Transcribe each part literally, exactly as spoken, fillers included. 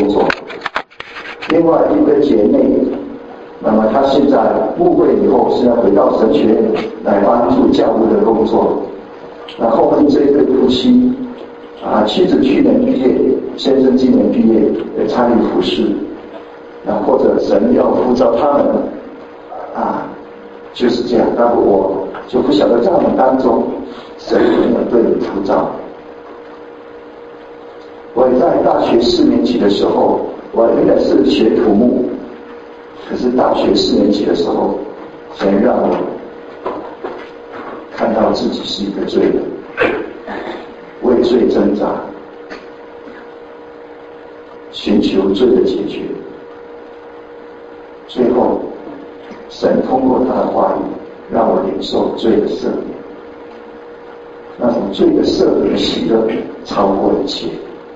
工作。另外一个姐妹，那么她现在误会以后是要回到神学院来帮助教务的工作。那后面这一对夫妻啊，妻子去年毕业，先生今年毕业，也参与服事。那或者神要呼召他们啊，就是这样。那我就不晓得在我们当中，神有没有对你呼召？我在大学四年级的时候，我原来是学土木，可是大学四年级的时候，神让我看到自己是一个罪人，为罪挣扎，寻求罪的解决。最后，神通过他的话语，让我领受罪的赦免。那种罪的赦免喜乐超过一切。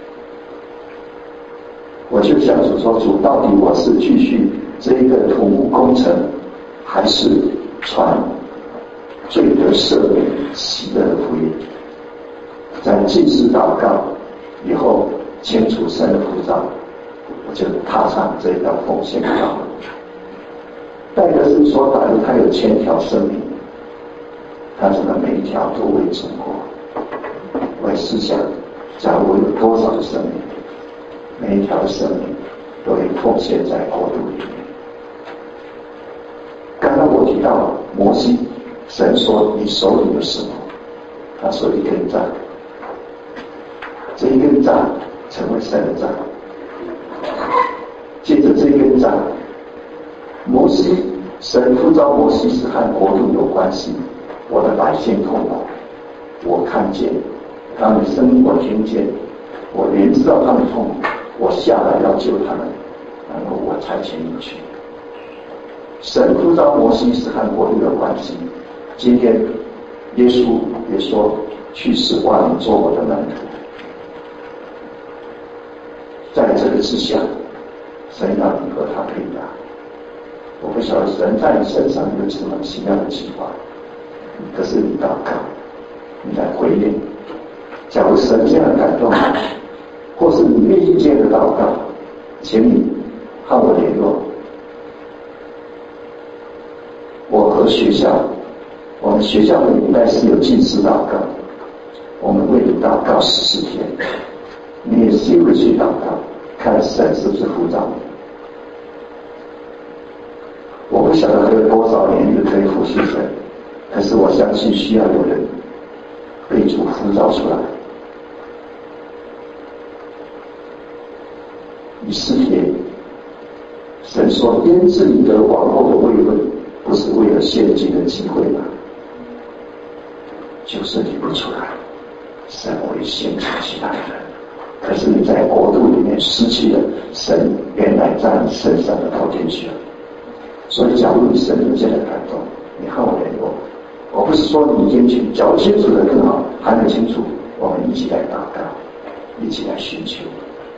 我就向主说：主，到底我是继续这一个土木工程，还是传罪得赦免喜乐的福音？在祭司祷告以后，清楚神的呼召，我就踏上这一条奉献的道路。戴德斯说，假如他有千条生命，他只能每一条都为主活。我也试想，假如我有多少的生命，每一条的生命都会奉献在国度里面。刚刚我提到摩西，神说你手里有什么？他说一根杖，这一根杖成为神的杖。接着这一根杖，摩西，神呼召摩西是和国度有关系。我的百姓痛苦，我看见他们的声音，我听见，我连知道他们痛苦，我下来要救他们，然后我差遣你去。神呼召摩西是和国度有关系。今天耶稣也说，去使万民做我的门徒。在这个之下，神让你和他配搭。我不晓得神在你身上有什么奇妙的计划，可是你祷告，你来回应。假如神这样感动你，或是你愿意这样的祷告，请你和我联络。我和学校，我们学校的礼拜是有禁食祷告，我们为你祷告十四天，你也是会去祷告，看神是不是呼召你。我不晓得还有多少年日可以服侍神，可是我相信需要有人被主呼召出来。以斯帖，神说编制你的王后的位分，不是为了现今的机会吗？就是你不出来，神会先出其他人。可是你在国度里面失去了神原来在你身上的条件去了。所以假如你神有这样的感动，你和我联络。我不是说你已经去，假如清楚的更好，还没清楚，我们一起来祷告，一起来寻求。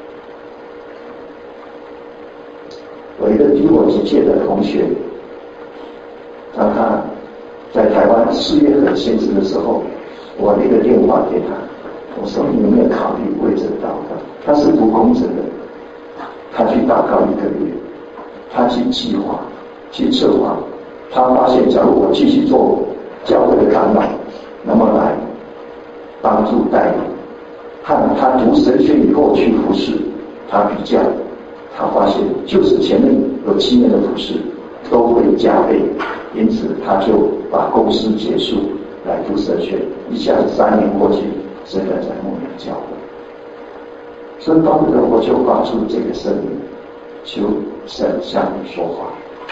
我一个比我几届的同学，当他在台湾事业很兴盛的时候，我那个电话给他，我说你有没有考虑为这个祷告？他是读工程的，他去祷告一个月，他去计划，去策划，他发现假如我继续做教会的长老，那么来帮助带领，和他读神学以后去服侍，他比较，他发现就是前面有七年的服侍都会加倍，因此他就把公司结束来读神学，一下子三年过去，现在在牧养教会。所以当时我就发出这个声音，求神向你说话。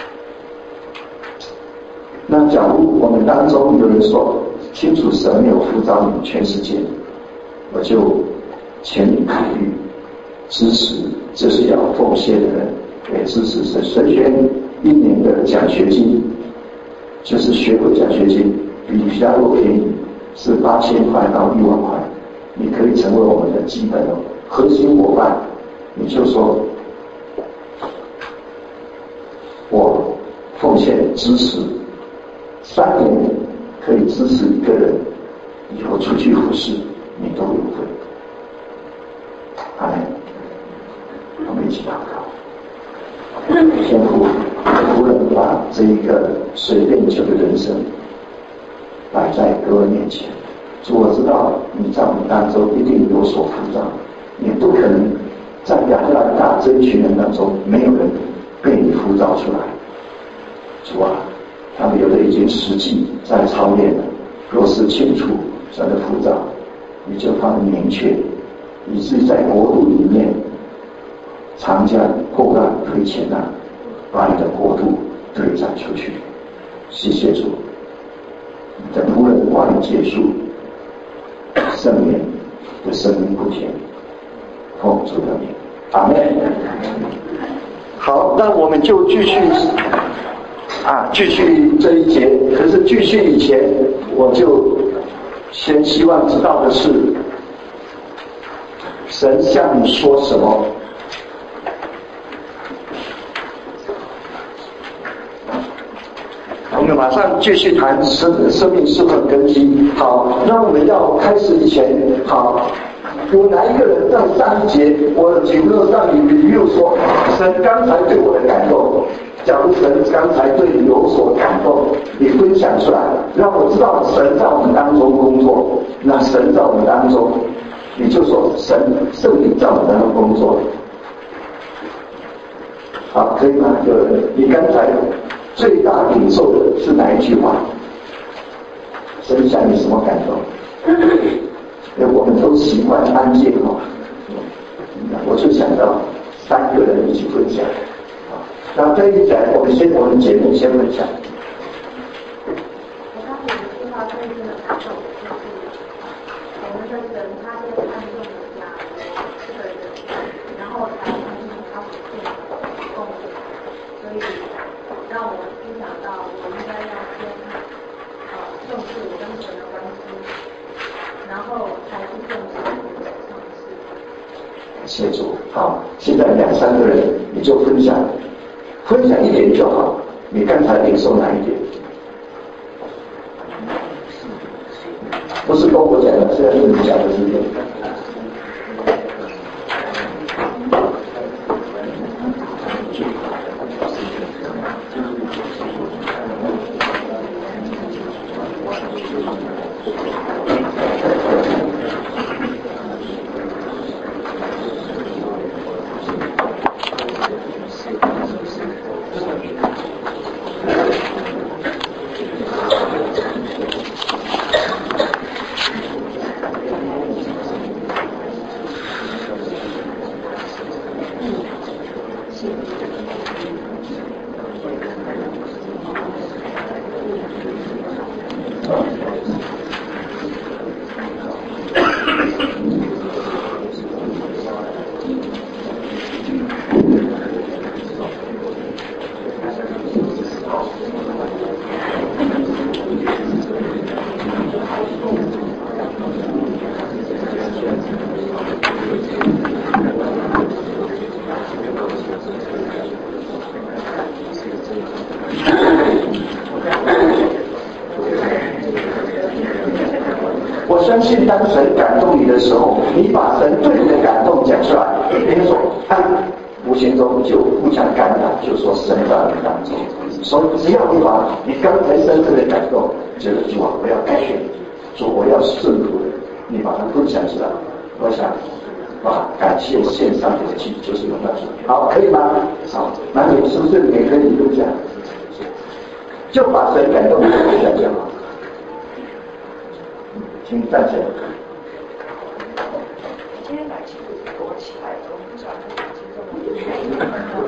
那假如我们当中有人说清楚神没有呼召你全世界，我就请你考虑支持这是要奉献的人，也支持神神学一年的奖学金，就是学位奖学金比比较便宜，是八千块到一万块，你可以成为我们的基本的核心伙伴。你就说我奉献支持三年，可以支持一个人以后出去服侍，你都有份。阿们。我们一起祷告。天父，无人把这一个随便求的人生摆在各位面前。主，我知道你在我们当中一定有所呼召，你不可能在亚特兰大这一群人当中没有人被你呼召出来。主啊，他们有的已经实际在操练了，若是清楚神的呼召，你就他们明确，以致在国度里面常将破烂推前浪，把你的国度推展出去。谢谢主，你的仆人话语结束，圣言的生命不甜，奉主的名，阿门。好，那我们就继续啊，继续这一节。可是继续以前，我就先希望知道的是，神向你说什么？我们马上继续谈生生命是否根基。好，那我们要开始以前，好，有哪一个人在上一节我的节目上你你又说，神刚才对我的感动，假如神刚才对你有所感动，你分享出来，让我知道神在我们当中工作。那神在我们当中，你就说神圣灵在我们当中工作。好，可以吗？有人，你刚才最大领受的是哪一句话？神向你什么感动？我们都习惯安静哦，我就想到三个人一起分享。那这一讲，我们先我们姐妹先分享。 我刚才有听到最近的感受，就是我们的神他先看中了亚伯这个人，然后才看中他所做的贡献，所以让我思想到我应该要先呃重视我跟神的关系，然后才去重视我的尝试。 谢主，好，现在两三个人你就分享。分享一点就好，你刚才领受哪一点？不是跟我讲的，现在是你讲的是点。相信当神感动你的时候，你把神对你的感动讲出来，别人说，哎，无形中就互相感染，就说神在你当中。所以只要你把你刚才深深的感动，觉得主啊，我要改变，主我要顺服的，你把它分享出来，我想把感谢献上给自己，就是用到主。好，可以吗？好，那你是不是也可以分享？就把神感动的分享就好。请站起来。 今天买气不是躲起来的，我不晓得是其中的一个。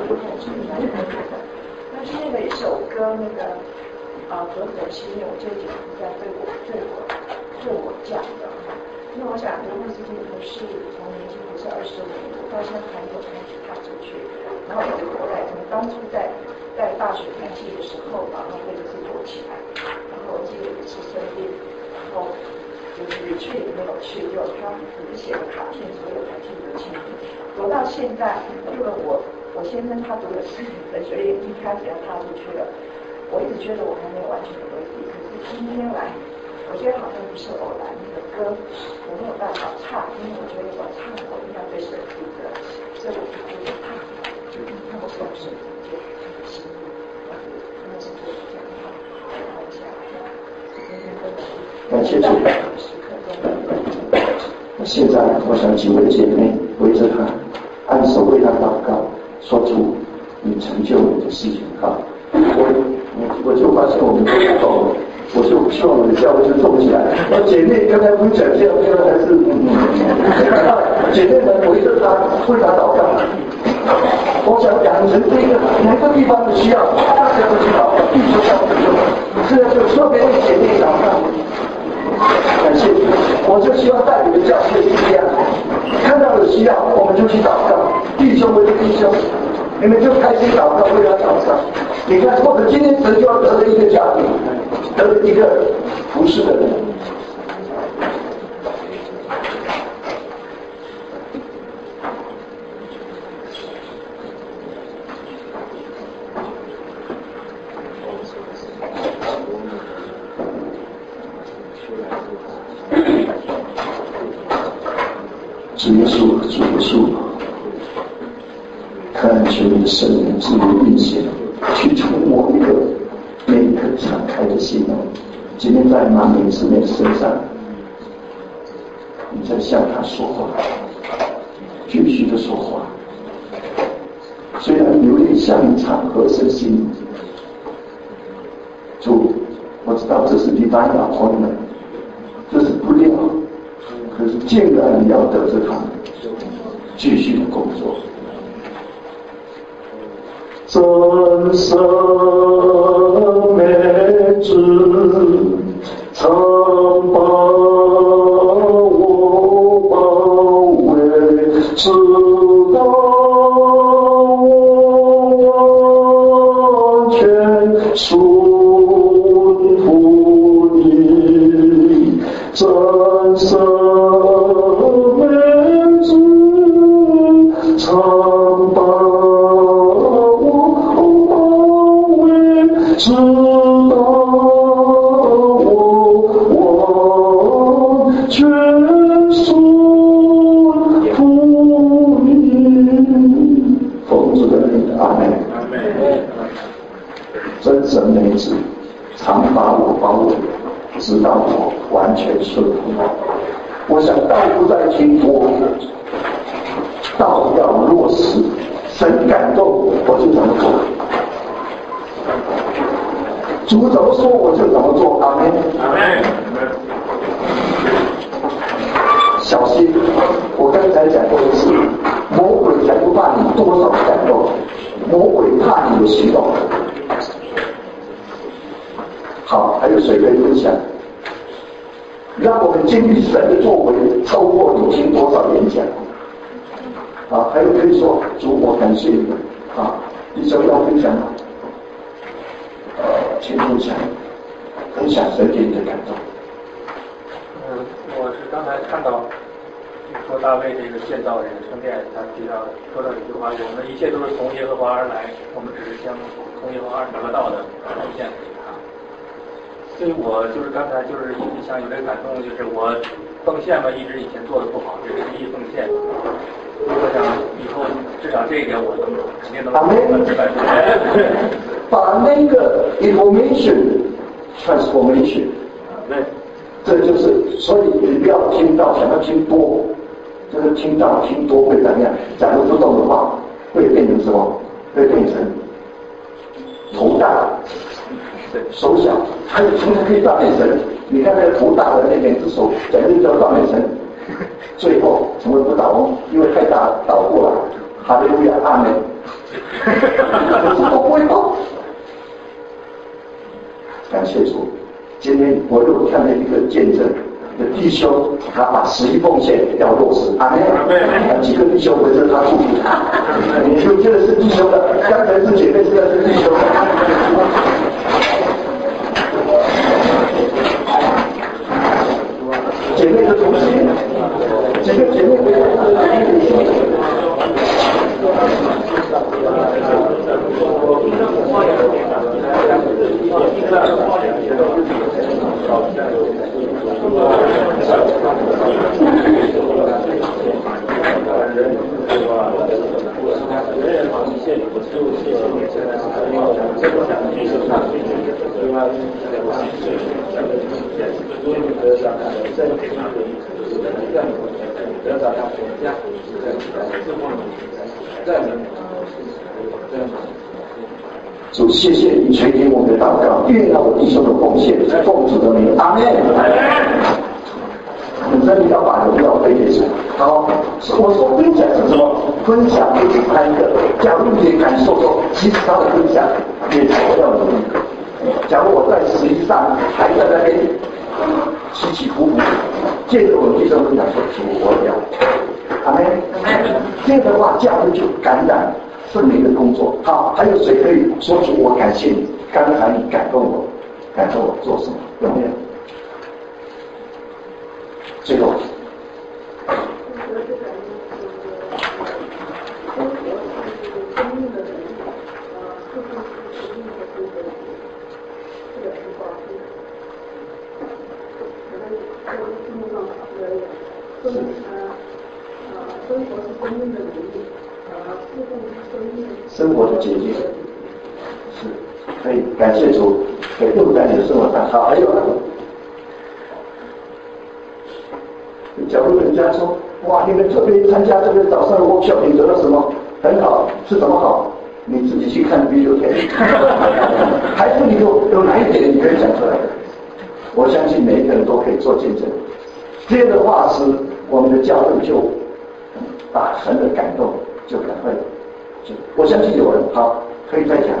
那是那个一首歌，那个啊，短短七年，我舅舅是在对我对我对我讲的。因为我想，德牧师基不是从年轻不是二十五，到现在还没有开始踏出去。然后一直躲在，从当初在在大学开戏的时候，然后或者是躲起来。然后我记得有一次生病，然后。就是去也没有去，就他只是写了卡片，所有还记得清楚。读到现在，因为我我先生他读的是本学院，一开始要踏出去了，我一直觉得我还没有完全回避。可是今天来，我觉得好像不是偶然，那个歌我没有办法唱，因为我觉得我唱我应该对神负责，所以我就不唱。 我表示就很辛苦，那是做这样好，好一下，今天真的感谢主。现在我想几位姐妹围着他，按手为他祷告，说主，你成就你的事情好。我我就发现我们都不懂了，我就希望我的教会就动起来。那姐妹刚才不讲这样，这样还是嗯嗯，姐妹们围着他为他祷告。我想养成这个哪个地方的需要，大家都去祷告，地球上的就现在就特别为姐妹祷告。感谢主，我就希望带你的教会是这样，看到有需要我们就去祷告，弟兄为弟兄，你们就开心祷告为他祷告。你看，或者今天神就要得了一个家庭，得了一个服侍的人。主耶稣，主耶稣，看求你的圣灵自由运行，去触摸一个每一颗敞开的心哦。今天在马美姊妹身上，你在向他说话，继续的说话。虽然流泪像一场和声心，主，我知道这是divine appointment，这是不料。可是竟然你要得着他们继续的工作，真圣美之常把我包围，直到我完全顺服你，真圣直到我完全顺服你，奉主的名，阿门。真神美子常把我包围，直到我完全顺服。我想道不再听多，道要落实，神感动我就怎么做。主怎么说我就怎么做，阿门。阿门。小心，我刚才讲过一次，魔鬼才不怕你多少感动，魔鬼怕你的行动。好，还有谁可以分享？让我们经历神的作为，超过你听多少演讲。啊，还有可以说，主我感谢你。啊，弟兄要分享吗？请分享，分享神给你的感动。 嗯，我是刚才看到说大卫这个建造这个圣殿，他提到说到一句话：我们一切都是从耶和华而来，我们只是将从耶和华而得到的奉献给他。所以我就是刚才就是印象有这个感动，就是我奉献嘛，一直以前做的不好，这是第一奉献。我想以后至少这一点我能肯定能百分之百。 把那个 information transformation， 对， 这就是，所以你不要听到，想要听多，就是听到听多会怎么样？假如不懂的话，会变成什么？会变成头大，手小，还有从来可以大变神。你看那个头大的那两只手，简直叫大变神。最后成为不倒翁，因为太大倒过来，哈利路亚，阿门。可是都不会倒。感谢主，今天我又看了一个见证的弟兄，他把十一奉献要落实，阿门。几个弟兄围着他祝福他，你就真的是弟兄了，刚才是姐妹，现在是弟兄。姐妹的同心，几个姐妹围着他谢你的祝福，谢谢你现在是因为我们这个讲的是上去这个对吧？我是最想的如果你得到他的真理，让我们得到他国家自奉在你在主，谢谢你垂听我们的祷告，愿让我弟兄的奉献，奉主的名，阿门。你真的要把荣耀归给主。好，我说分享是什么？分享不止单个。假如你也感受说，其实他的分享也才要努力。假如我在实际上还在那边起起伏伏，借着我弟兄分享说，主我要，阿门。这样的话，教会就感染圣灵的工作。好，还有谁可以说出我感谢你？刚才你感动我，感动我做什么？有没有？最后。生活的结晶是可以感谢主，可以用在你的生活上。好，还有呢？假如人家说，哇，你们这边参加这个早上的 workshop， 你得了什么？很好，是怎么好？你自己去看 video 片，还是你有有哪一点你可以讲出来的？我相信每一个人都可以做见证。这样的话，是我们的教会就把神的感动就赶快，就我相信有人好可以再讲。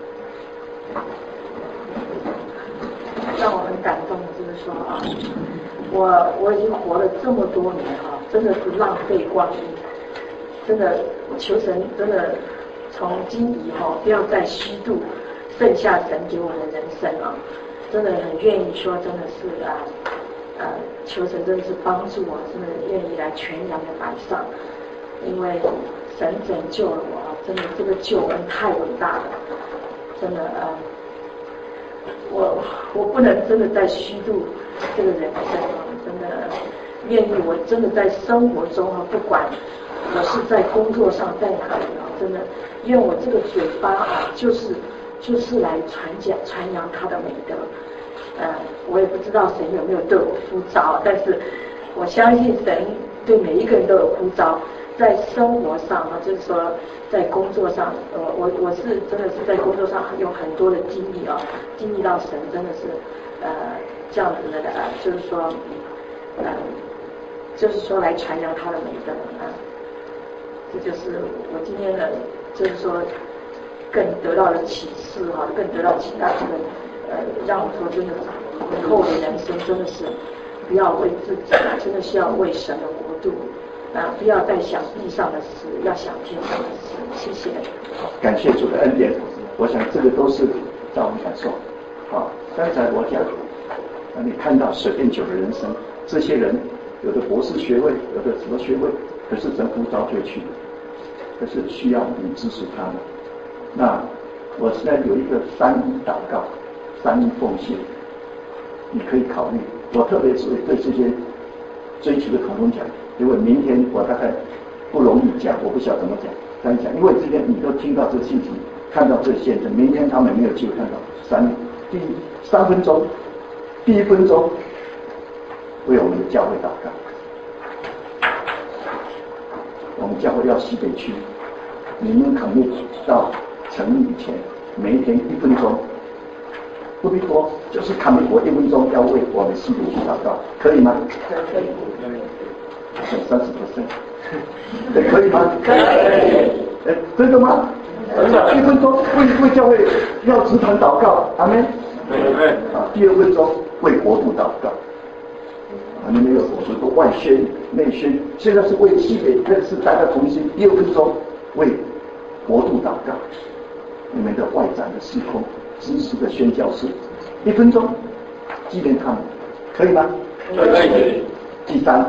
让我很感动的就是说啊，我我已经活了这么多年啊，真的是浪费光阴，真的求神真的从今以后不要再虚度剩下神给我的人生啊，真的很愿意说真的是啊呃求神真的是帮助我，真的愿意来全然的摆上，因为神拯救了我啊，真的这个救恩太伟大了，真的呃。我我不能真的再虚度这个人生啊！真的愿意，我真的在生活中啊，不管我是在工作上在哪里啊，真的愿我这个嘴巴啊，就是就是来传讲传扬他的美德。呃，我也不知道神有没有对我呼召，但是我相信神对每一个人都有呼召。在生活上啊，就是说在工作上，呃，我我是真的是在工作上有很多的经历啊，经历到神真的是呃这样子的呃，就是说呃，就是说来传扬他的美德啊，这就是我今天的，就是说更得到的启示哈、啊，更得到其他这个呃，让我说真的以后的人生真的是不要为自己，真的是要为神的国度。啊！不要再想地上的事，要想天上的事。谢谢。 感谢主的恩典，我想这个都是让我们感受。好，刚才我讲，那你看到十变九的人生，这些人有的博士学位，有的什么学位，可是神呼召就去，可是需要你支持他们。那我现在有一个三一祷告，三一奉献，你可以考虑。我特别是对这些追求的同工讲。因为明天我大概不容易讲，我不晓得怎么讲，这样讲，因为今天你都听到这个信息，看到这个见证，明天他们没有机会看到。三第三分钟，第一分钟为我们的教会祷告。我们教会要西北区，你们肯定到成立以前，每一天一分钟，不必多，就是看美国一分钟要为我们西北区祷告，可以吗？可以。三十 percent， 对，可以吗？可以。哎，真的吗？一分钟为为教会要职团祷告，阿门。对。啊，第二分钟为国度祷告。啊，你们有很多外宣、内宣，现在是为西北，这是大家同心。第二分钟为国度祷告，你们的外展的事工、知识的宣教士，一分钟纪念他们，可以吗？可以。第三。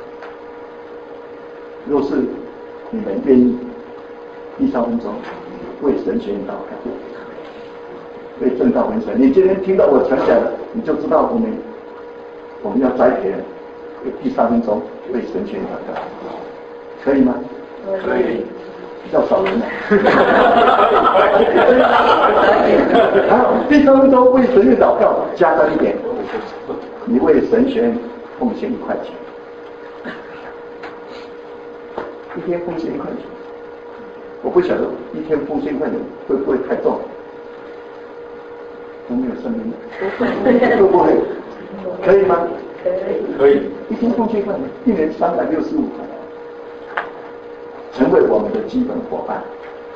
若是你们愿意，第三分钟为神学院祷告，为正道文神。你今天听到我传讲了，你就知道我们我们要栽培人，第三分钟为神学院祷告，可以吗？可以。 比较少人来。然后第三分钟为神学祷告，加上一点，你为神学奉献一块钱，一天奉献一块钱。我不晓得一天奉献一块钱会不会太重？都没有生命的，会不会？可以吗？ 可以。 一天奉献一块钱，一年三百六十五块，成为我们的基本伙伴。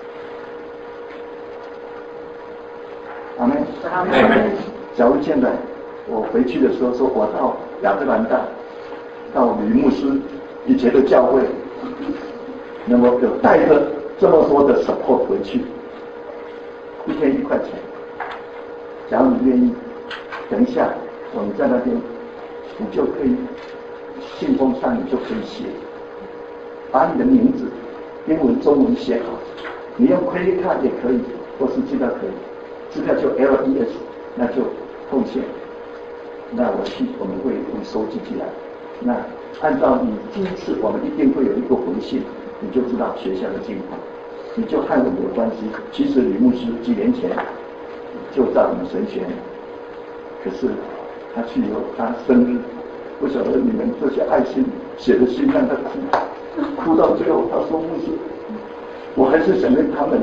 阿门。阿门。假如现在我回去的时候说，我到亚特兰大，到吕牧师以前的教会，那么有带着这么多的 support 回去，一天一块钱。假如你愿意，等一下我们在那边，你就可以信封上你就可以写，把你的名字英文中文写好，你用 credit card 也可以，或是支票可以，支票就 L E S， 那就奉献，那我去我们会会收集起来。那按照你第一次，我们一定会有一个回信，你就知道学校的情况，你就和我们有关系。其实吕牧师几年前就在我们神学，可是他去以后，他生日，不晓得你们这些爱心写的信让他哭，哭到最后他说牧师，我还是想念他们。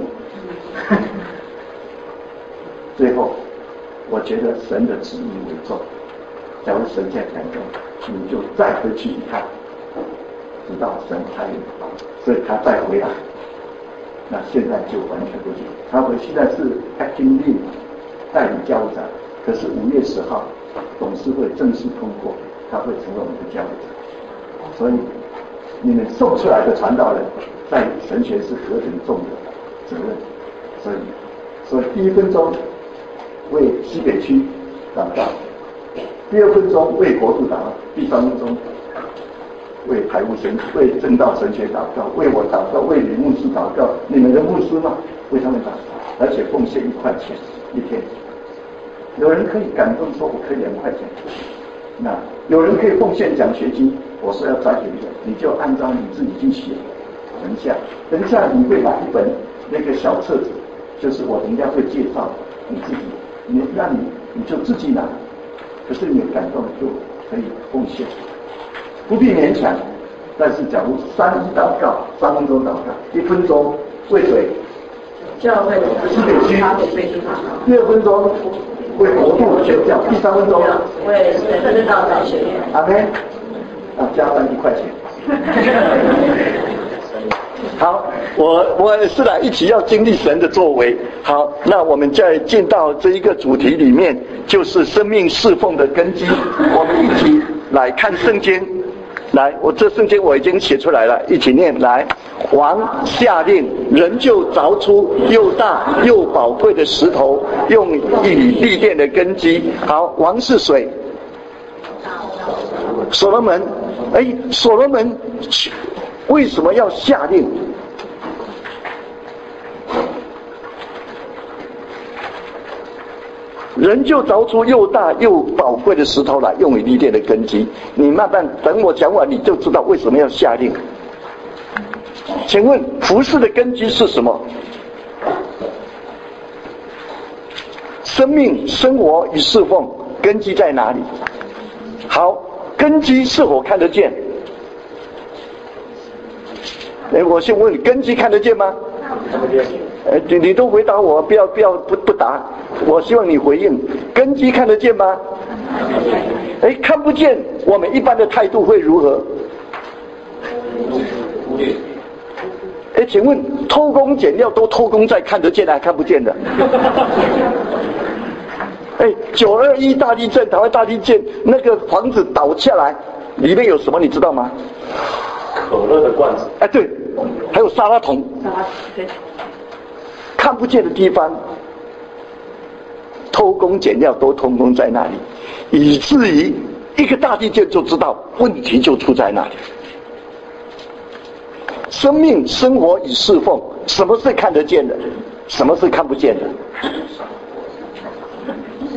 最后，我觉得神的旨意为重。假如神在感动，你就再回去一趟，直到神参与，所以他再回来。那现在就完全不行。他回现在是 acting lead 代理教务长，可是五月十号董事会正式通过，他会成为我们的教务长。所以你们送出来的传道人，在神学是何等重的责任。所以，所以第一分钟为西北区祷告，第二分钟为国度祷告，第三分钟为台务神为正道神学祷告，为我祷告，为吕牧师祷告。你们的牧师吗？为他们祷告，而且奉献一块钱一天。有人可以感动说，我可以两块钱。那有人可以奉献奖学金，我说要摘取一个，你就按照你自己去写。等一下，等一下你会拿一本那个小册子，就是我等一下会介绍你自己，你让你你就自己拿。可是你有感动就可以奉献，不必勉强。但是假如三一祷告，三分钟祷告，一分钟为谁？ 教会的西北区。第二分钟为国度宣教，第三分钟为正道神学院。 阿门。啊，加上一块钱。好，我我是来一起要经历神的作为。好，那我们再进到这一个主题里面，就是生命侍奉的根基。我们一起来看圣经。来，我这圣经我已经写出来了，一起念。来，王下令，人就凿出又大又宝贵的石头，用以立殿的根基。好，王是谁？所罗门。哎，所罗门为什么要下令？人就凿出又大又宝贵的石头来，用以立殿的根基。你慢慢等我讲完，你就知道为什么要下令。请问服事的根基是什么？生命、生活与侍奉根基在哪里？好，根基是否看得见？哎，我先问你，根基看得见吗？看得见。哎，你你都回答我，不要不要不不答。我希望你回应，根基看得见吗？哎，看不见，我们一般的态度会如何？哎，请问偷工减料都偷工在看得见还看不见的？哎，九二一大地震，台湾大地震，那个房子倒下来，里面有什么你知道吗？ 可乐的罐子。 哎，对，还有沙拉桶。 沙拉对。 看不见的地方，偷工减料都通通在那里，以至于一个大地震就知道问题就出在那里。生命、生活与侍奉，什么是看得见的？什么是看不见的？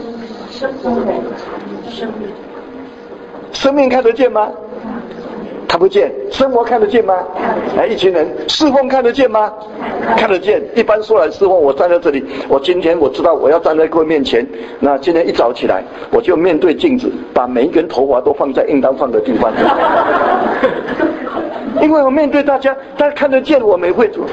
生命，生命看得见吗？ 看不见。生活看得见吗？哎，一群人侍奉看得见吗？看得见。一般说来侍奉，我站在这里，我今天我知道我要站在各位面前，那今天一早起来，我就面对镜子，把每一根头发都放在应当放的地方。因为我面对大家，大家看得见我没会做。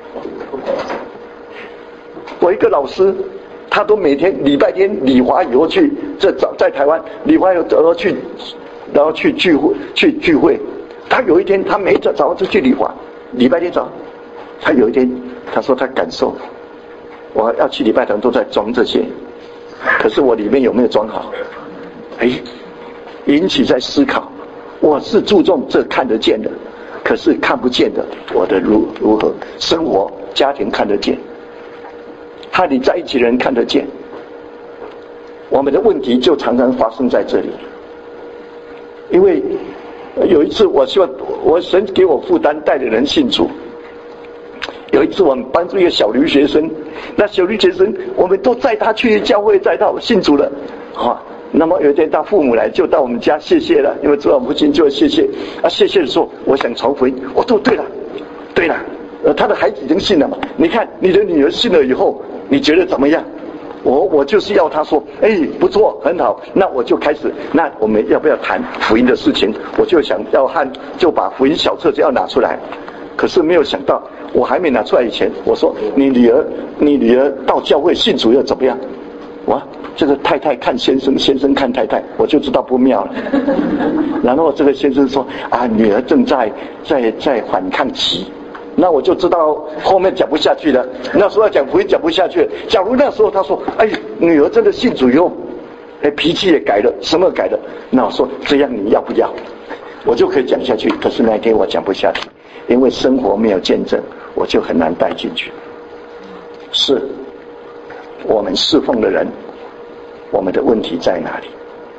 我一个老师，他都每天礼拜天理华以后去，这早在台湾理华以后然后去，然后去聚会去聚会。他有一天他每早早上就去理华，礼拜天早上，他有一天他说他感受，我要去礼拜堂都在装这些，可是我里面有没有装好？哎，引起在思考，我是注重这看得见的。可是看不见的，我的如如何生活家庭看得见，和你在一起的人看得见，我们的问题就常常发生在这里。因为有一次我希望我神给我负担带着人信主，有一次我们帮助一个小留学生，那小留学生我们都载他去教会，载到信主了啊。那么有一天他父母来就到我们家谢谢了，因为知道我父亲就要谢谢啊，谢谢的时候我想传福音，我说对了对了，呃他的孩子已经信了嘛，你看你的女儿信了以后你觉得怎么样？我我就是要他说哎不错很好，那我就开始，那我们要不要谈福音的事情？我就想要和就把福音小册子要拿出来，可是没有想到我还没拿出来以前，我说你女儿你女儿到教会信主要怎么样？哇，这个太太看先生，先生看太太，我就知道不妙了。然后这个先生说啊，女儿正在在在反抗期，那我就知道后面讲不下去了。那时候要讲福音讲不下去了。假如那时候他说，哎，女儿真的信主以后，哎，脾气也改了，什么改了？那我说这样你要不要？我就可以讲下去。可是那天我讲不下去，因为生活没有见证，我就很难带进去。是。我们侍奉的人，我们的问题在哪里？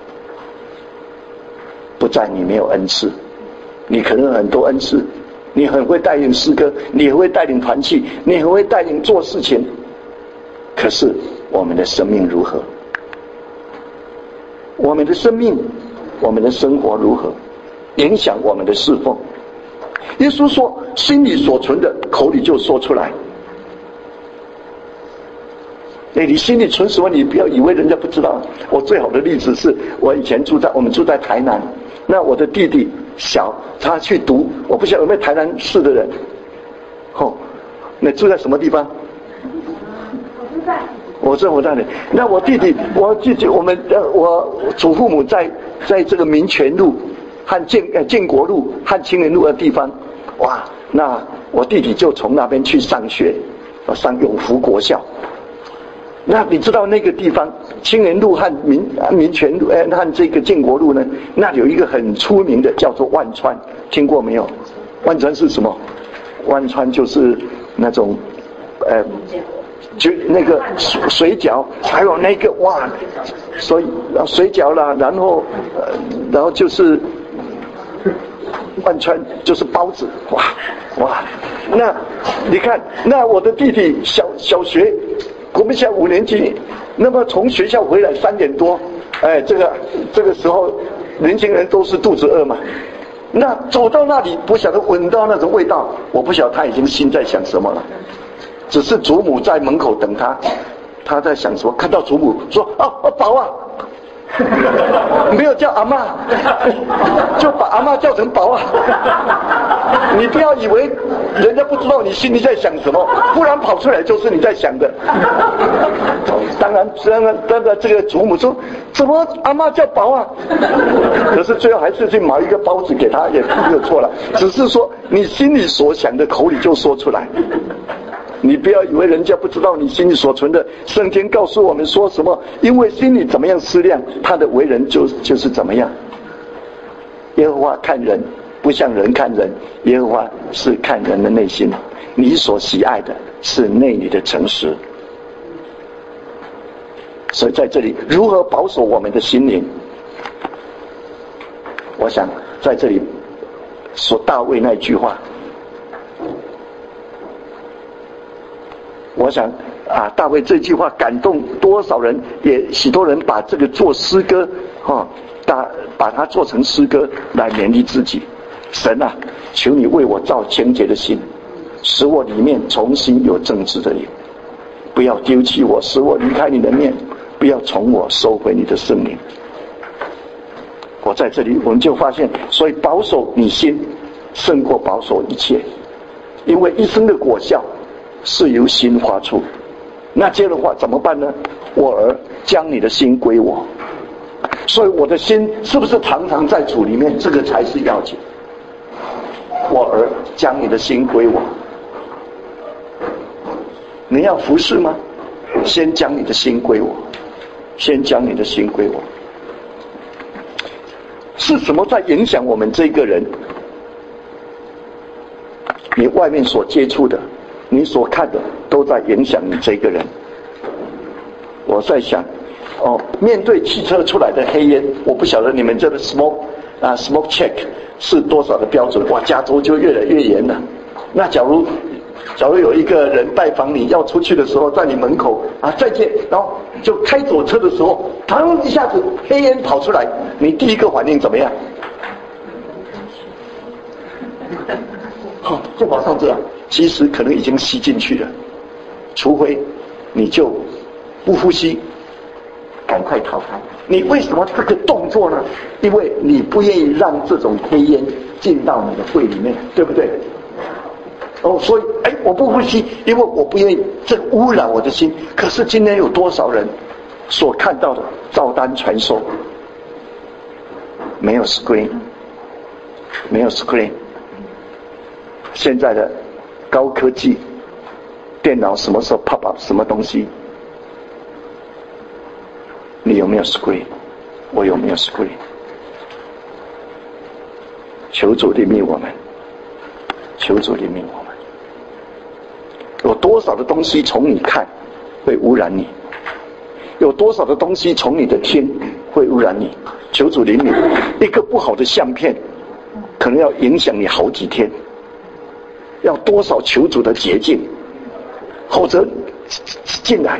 不在你没有恩赐，你可能很多恩赐，你很会带领诗歌，你很会带领团契，你很会带领做事情，可是我们的生命如何？我们的生命，我们的生活如何影响我们的侍奉？耶稣说心里所存的口里就说出来。哎，你心里存什么？你不要以为人家不知道。我最好的例子是我以前住在我们住在台南，那我的弟弟小，他去读，我不晓得有没有台南市的人。哦，你住在什么地方？ 我住在。 我在我那里。那我弟弟，我弟弟，我们呃，我祖父母在在这个民权路和建呃建国路和青年路的地方，哇，那我弟弟就从那边去上学，上永福国校。那你知道那个地方青年路和民民权路呃和这个建国路呢，那里有一个很出名的叫做万川，听过没有？万川是什么？万川就是那种呃就那个水饺，还有那个哇，所以水饺啦，然后呃然后就是万川就是包子，哇哇，那你看，那我的弟弟小小学。我们现在五年级，那么从学校回来三点多，哎，这个这个时候年轻人都是肚子饿嘛。那走到那里，不晓得闻到那种味道，我不晓得他已经心在想什么了。只是祖母在门口等他，他在想什么？看到祖母说：“啊，宝啊！”没有叫阿嬷，就把阿嬷叫成宝啊！你不要以为人家不知道你心里在想什么，不然跑出来就是你在想的。当然，当然，当然，这个祖母说：“怎么阿嬷叫宝啊？”可是最后还是去买一个包子给他，也没有错了。只是说你心里所想的，口里就说出来。你不要以为人家不知道你心里所存的，圣经告诉我们说什么？因为心里怎么样思量，他的为人就就是怎么样。耶和华看人不像人看人，耶和华是看人的内心。你所喜爱的是内里的诚实。所以在这里，如何保守我们的心灵？我想在这里说大卫那句话。我想啊，大卫这句话感动多少人，也许多人把这个做诗歌，哈、哦，把把它做成诗歌来勉励自己。 神啊，求你为我造清洁的心，使我里面重新有正直的灵，不要丢弃我，使我离开你的面，不要从我收回你的圣灵。我在这里我们就发现，所以保守你心胜过保守一切，因为一生的果效是由心发出。那接着话怎么办呢？我儿，将你的心归我。所以我的心是不是常常在主里面，这个才是要紧。我儿，将你的心归我。你要服侍吗？先将你的心归我，先将你的心归我。是什么在影响我们这个人？你外面所接触的，你所看的，都在影响你这个人。我在想，哦，面对汽车出来的黑烟，我不晓得你们这个 smoke 啊 smoke check 是多少的标准？哇，加州就越来越严了。那假如假如有一个人拜访你要出去的时候，在你门口啊再见，然后就开左车的时候，砰一下子黑烟跑出来，你第一个反应怎么样？好、哦，就马上这样。其实可能已经吸进去了，除非你就不呼吸，赶快逃开。你为什么这个动作呢？因为你不愿意让这种黑烟进到你的肺里面，对不对？哦，所以哎，我不呼吸，因为我不愿意这污染我的心。可是今天有多少人所看到的照单传收，没有 screen， 没有 screen。现在的高科技电脑什么时候 pop up 什么东西？你有没有 screen？ 我有没有 screen？ 求主怜悯我们，求主怜悯我们。有多少的东西从你看会污染你？有多少的东西从你的听会污染你？求主怜悯。一个不好的相片可能要影响你好几天，要多少求主的洁净，否则进来。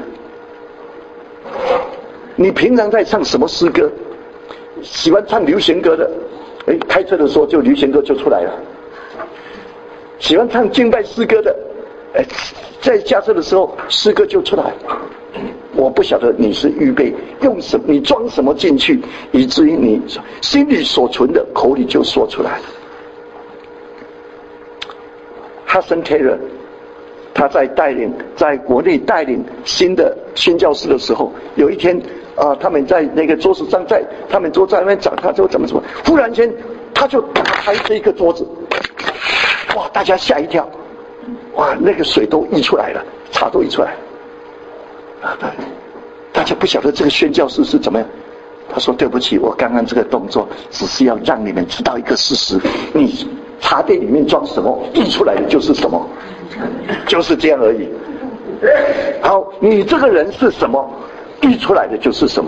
你平常在唱什么诗歌？喜欢唱流行歌的，哎，开车的时候就流行歌就出来了。喜欢唱敬拜诗歌的，哎，在驾车的时候诗歌就出来。我不晓得你是预备用什么，你装什么进去，以至于你心里所存的口里就说出来。Hudson Taylor 他在带领在国内带领新的宣教士的时候，有一天啊、呃，他们在那个桌子上，在他们都在那边讲，他就怎么怎么，忽然间他就打开这个桌子，哇，大家吓一跳，哇，那个水都溢出来了，茶都溢出来了，啊，大家不晓得这个宣教士是怎么样。他说：“对不起，我刚刚这个动作只是要让你们知道一个事实，你茶杯里面装什么，溢出来的就是什么，就是这样而已。好，你这个人是什么，溢出来的就是什么。”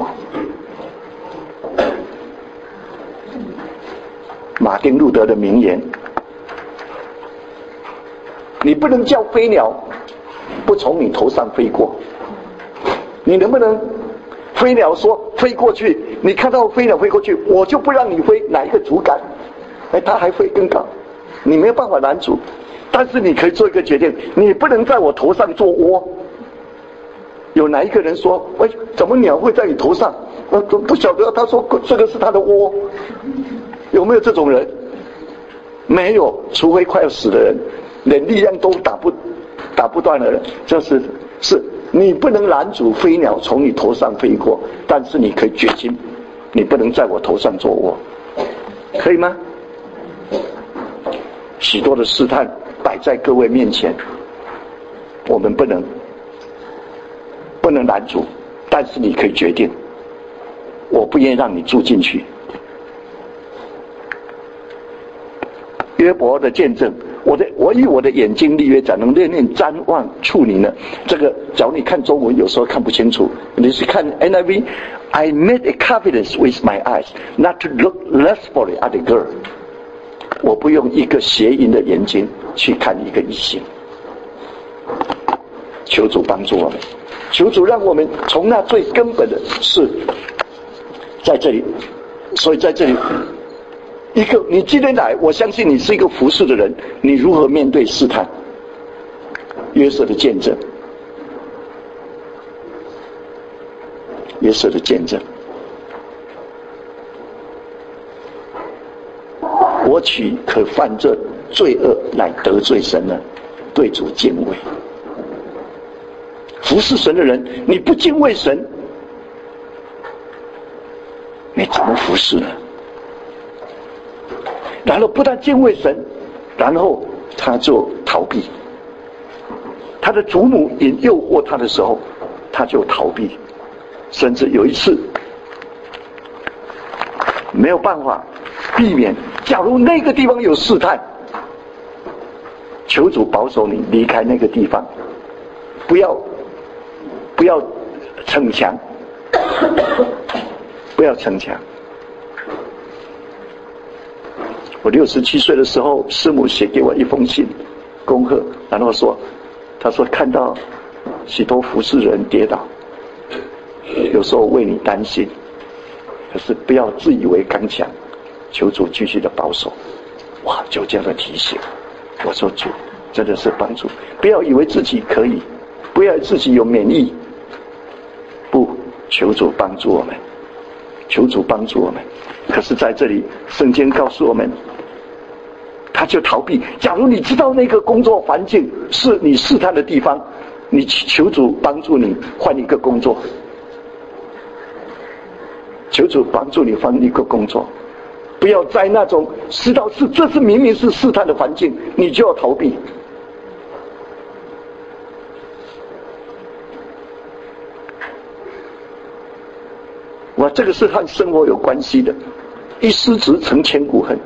马丁路德的名言：“你不能叫飞鸟不从你头上飞过，你能不能？”飞鸟说飞过去，你看到飞鸟飞过去，我就不让你飞，哪一个主敢？哎，它还飞更高，你没有办法拦阻。但是你可以做一个决定，你不能在我头上做窝。有哪一个人说，喂，怎么鸟会在你头上？我不晓得，他说这个是他的窝。有没有这种人？没有，除非快要死的人，连力量都打不打不断的人，就是是。你不能拦阻飞鸟从你头上飞过，但是你可以决心，你不能在我头上做窝，可以吗？许多的试探摆在各位面前，我们不能不能拦阻，但是你可以决定，我不愿意让你住进去。约伯的见证，我的我以我的眼睛立约，怎能念念瞻望触你呢？这个，假如你看中文，有时候看不清楚。你是看 N I V，I made a covenant with my eyes not to look lustfully at a girl。我不用一个邪淫的眼睛去看一个异性。求主帮助我们，求主让我们从那最根本的事，在这里，所以在这里。 一个你今天来，我相信你是一个服侍的人，你如何面对试探？约瑟的见证，约瑟的见证，我岂可犯这罪恶来得罪神呢？对主敬畏。服侍神的人，你不敬畏神，你怎么服侍呢？然后不但敬畏神，然后他就逃避。他的祖母引诱惑他的时候，他就逃避，甚至有一次没有办法避免，假如那个地方有试探，求主保守你离开那个地方，不要不要逞强，不要逞强。我六十七岁的时候，师母写给我一封信，恭贺，然后说，他说看到许多服侍人跌倒，有时候为你担心，可是不要自以为刚强，求主继续的保守。哇，就这样的提醒，我说主真的是帮助，不要以为自己可以，不要自己有免疫，不，求主帮助我们，求主帮助我们。可是在这里圣经告诉我们，他就逃避。假如你知道那个工作环境是你试探的地方，你求主帮助你换一个工作，求主帮助你换一个工作，不要在那种知道是这是明明是试探的环境，你就要逃避。哇，这个是和生活有关系的，一失职成千古恨。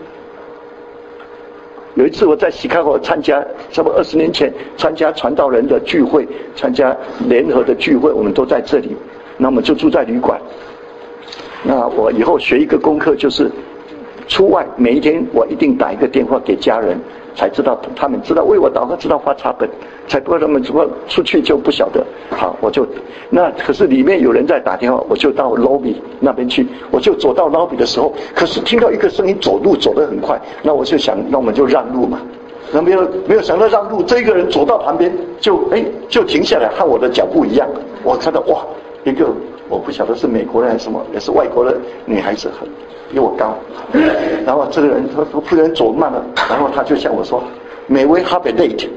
有一次我在西卡河参加，差不多二十年前参加传道人的聚会，参加联合的聚会，我们都在这里，那我们就住在旅馆。那我以后学一个功课，就是出外每一天我一定打一个电话给家人，才知道他们知道为我祷告，知道发茶本，才不会他们如果出去就不晓得。好，我就那可是里面有人在打电话，我就到 lobby 那边去，我就走到 lobby 的时候，可是听到一个声音，走路走得很快，那我就想，那我们就让路嘛。那没有没有想到让路，这一个人走到旁边就哎就停下来，和我的脚步一样。我看到哇，一个我不晓得是美国人还是什么，也是外国的女孩子，很比我高。然后这个人他说不能走慢了，然后他就向我说 ，May we have a date？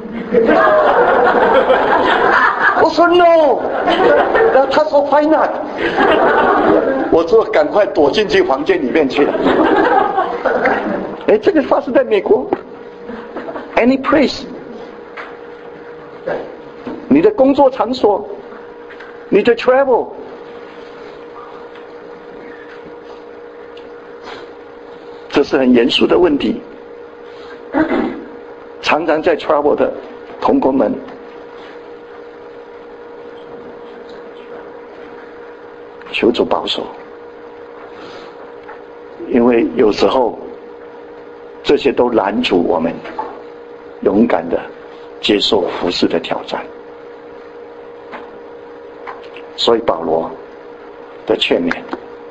我说 no， 然后他说 why not？ 我说赶快躲进去房间里面去了。哎，这个发生在美国 ，any place， 你的工作场所，你的 travel。这是很严肃的问题。常常在 travel 的同工们，求主保守，因为有时候这些都拦阻我们勇敢的接受服事的挑战。所以保罗的劝勉，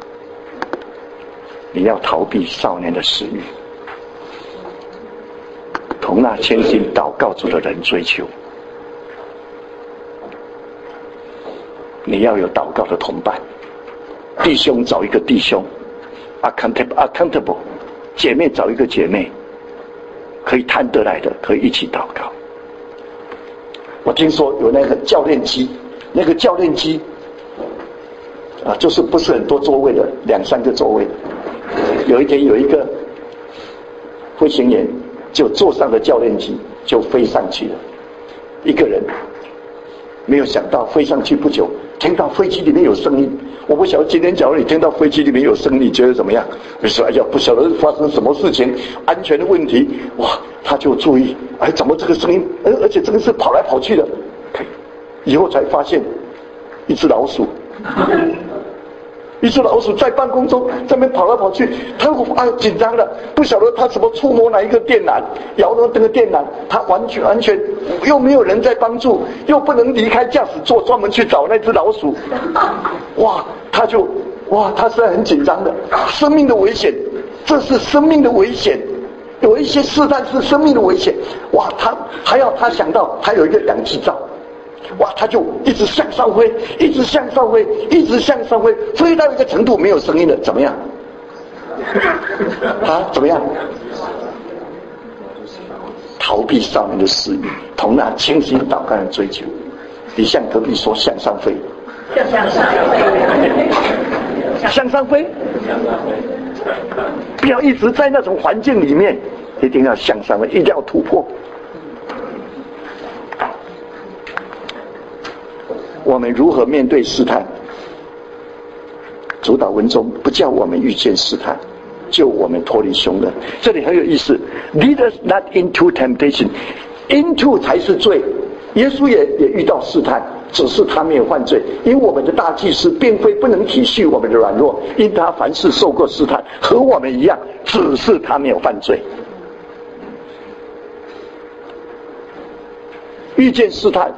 你要逃避少年的私欲，同那谦心祷告主的人追求。你要有祷告的同伴，弟兄找一个弟兄 accountable accountable， 姐妹找一个姐妹，可以谈得来的，可以一起祷告。我听说有那个教练机，那个教练机啊，就是不是很多座位的，两三个座位的。有一天有一个飞行员就坐上了教练机，就飞上去了。一个人没有想到飞上去不久，听到飞机里面有声音。我不晓得今天假如你听到飞机里面有声音，你觉得怎么样？你说哎呀，不晓得发生什么事情，安全的问题。哇，他就注意，哎，怎么这个声音？而而且这个是跑来跑去的。以后才发现，一只老鼠。一只老鼠在半空中在那边跑来跑去，他啊紧张了，不晓得他怎么触摸哪一个电缆，摇到这个电缆，他完全完全又没有人在帮助，又不能离开驾驶座专门去找那只老鼠，哇，他就哇，他是很紧张的，生命的危险，这是生命的危险，有一些试探是生命的危险。哇，他还要他想到还有一个氧气罩，哇，他就一直向上飞，一直向上飞，一直向上飞，飞到一个程度没有声音了，怎么样？啊，怎么样？逃避少年的私欲，同那清心祷告的追求。你向隔壁说向上飞， 向上飞， 向上飞，不要一直在那种环境里面，一定要向上飞，一定要突破。我们如何面对试探？主导文中不叫我们遇见试探，救我们脱离凶恶。这里很有意思 ，Lead us not into temptation， into 才是罪。耶稣也也遇到试探，只是他没有犯罪，因为我们的大祭司并非不能体恤我们的软弱，因他凡事受过试探，和我们一样，只是他没有犯罪。遇见试探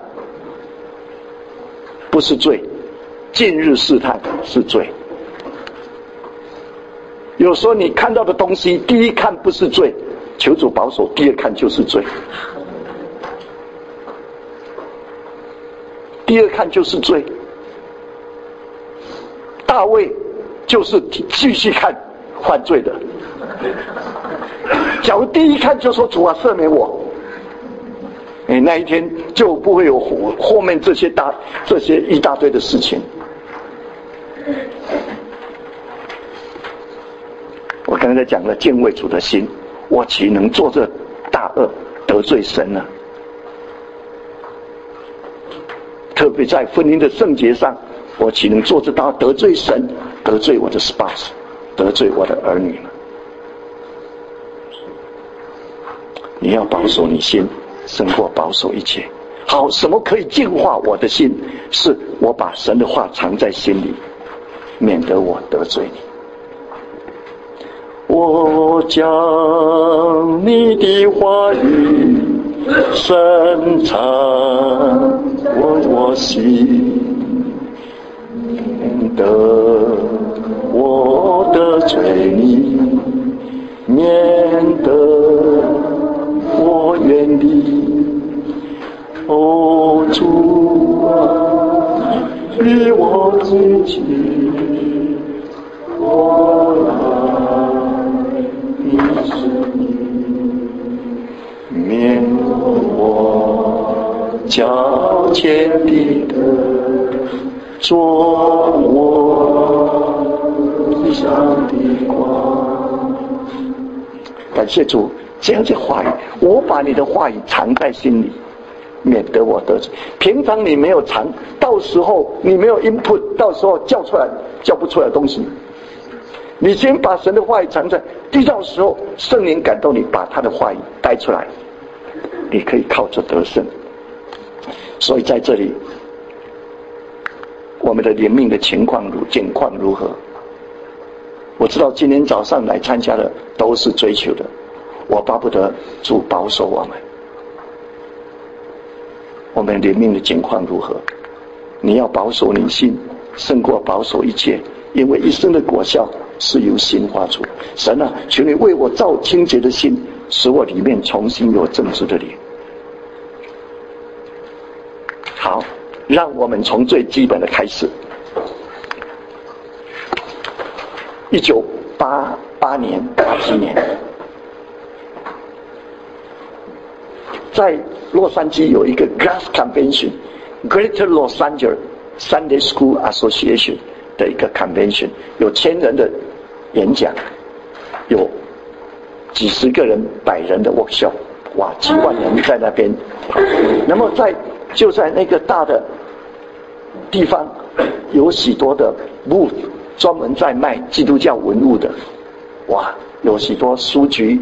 不是罪，近日试探是罪。有时候你看到的东西，第一看不是罪，求主保守，第二看就是罪。第二看就是罪。大卫就是继续看犯罪的。假如第一看就说主啊赦免我，哎，那一天就不会有后面这些大这些一大堆的事情。我刚才讲了敬畏主的心，我岂能做这大恶得罪神呢？特别在婚姻的圣洁上，我岂能做这大恶得罪神，得罪我的 spouse， 得罪我的儿女呢？你要保守你心，胜过保守一切。好，什么可以净化我的心？是我把神的话藏在心里，免得我得罪你。我将你的话语深藏我我心，免得我得罪你，免得我远离。哦，主啊，与我自己我来你是免我脚前的做我地上的光。感谢主，这样的话语，我把你的话语藏在心里，免得我得罪。平常你没有藏，到时候你没有 input， 到时候叫出来叫不出来的东西。你先把神的话语藏在，遇到时候圣灵感动你，把他的话语带出来，你可以靠着得胜。所以在这里，我们的灵命的情况如境况如何？我知道今天早上来参加的都是追求的，我巴不得主保守我们。我们灵命的情况如何？你要保守你心，胜过保守一切，因为一生的果效是由心发出。神啊，求你为我造清洁的心，使我里面重新有正直的灵。好，让我们从最基本的开始。一九八八年、八七年，在洛杉矶有一个 Grass Convention，Greater Los Angeles Sunday School Association 的一个 convention， 有千人的演讲，有几十个人、百人的 workshop， 哇，几万人在那边。那么在就在那个大的地方，有许多的 booth， 专门在卖基督教文物的，哇，有许多书局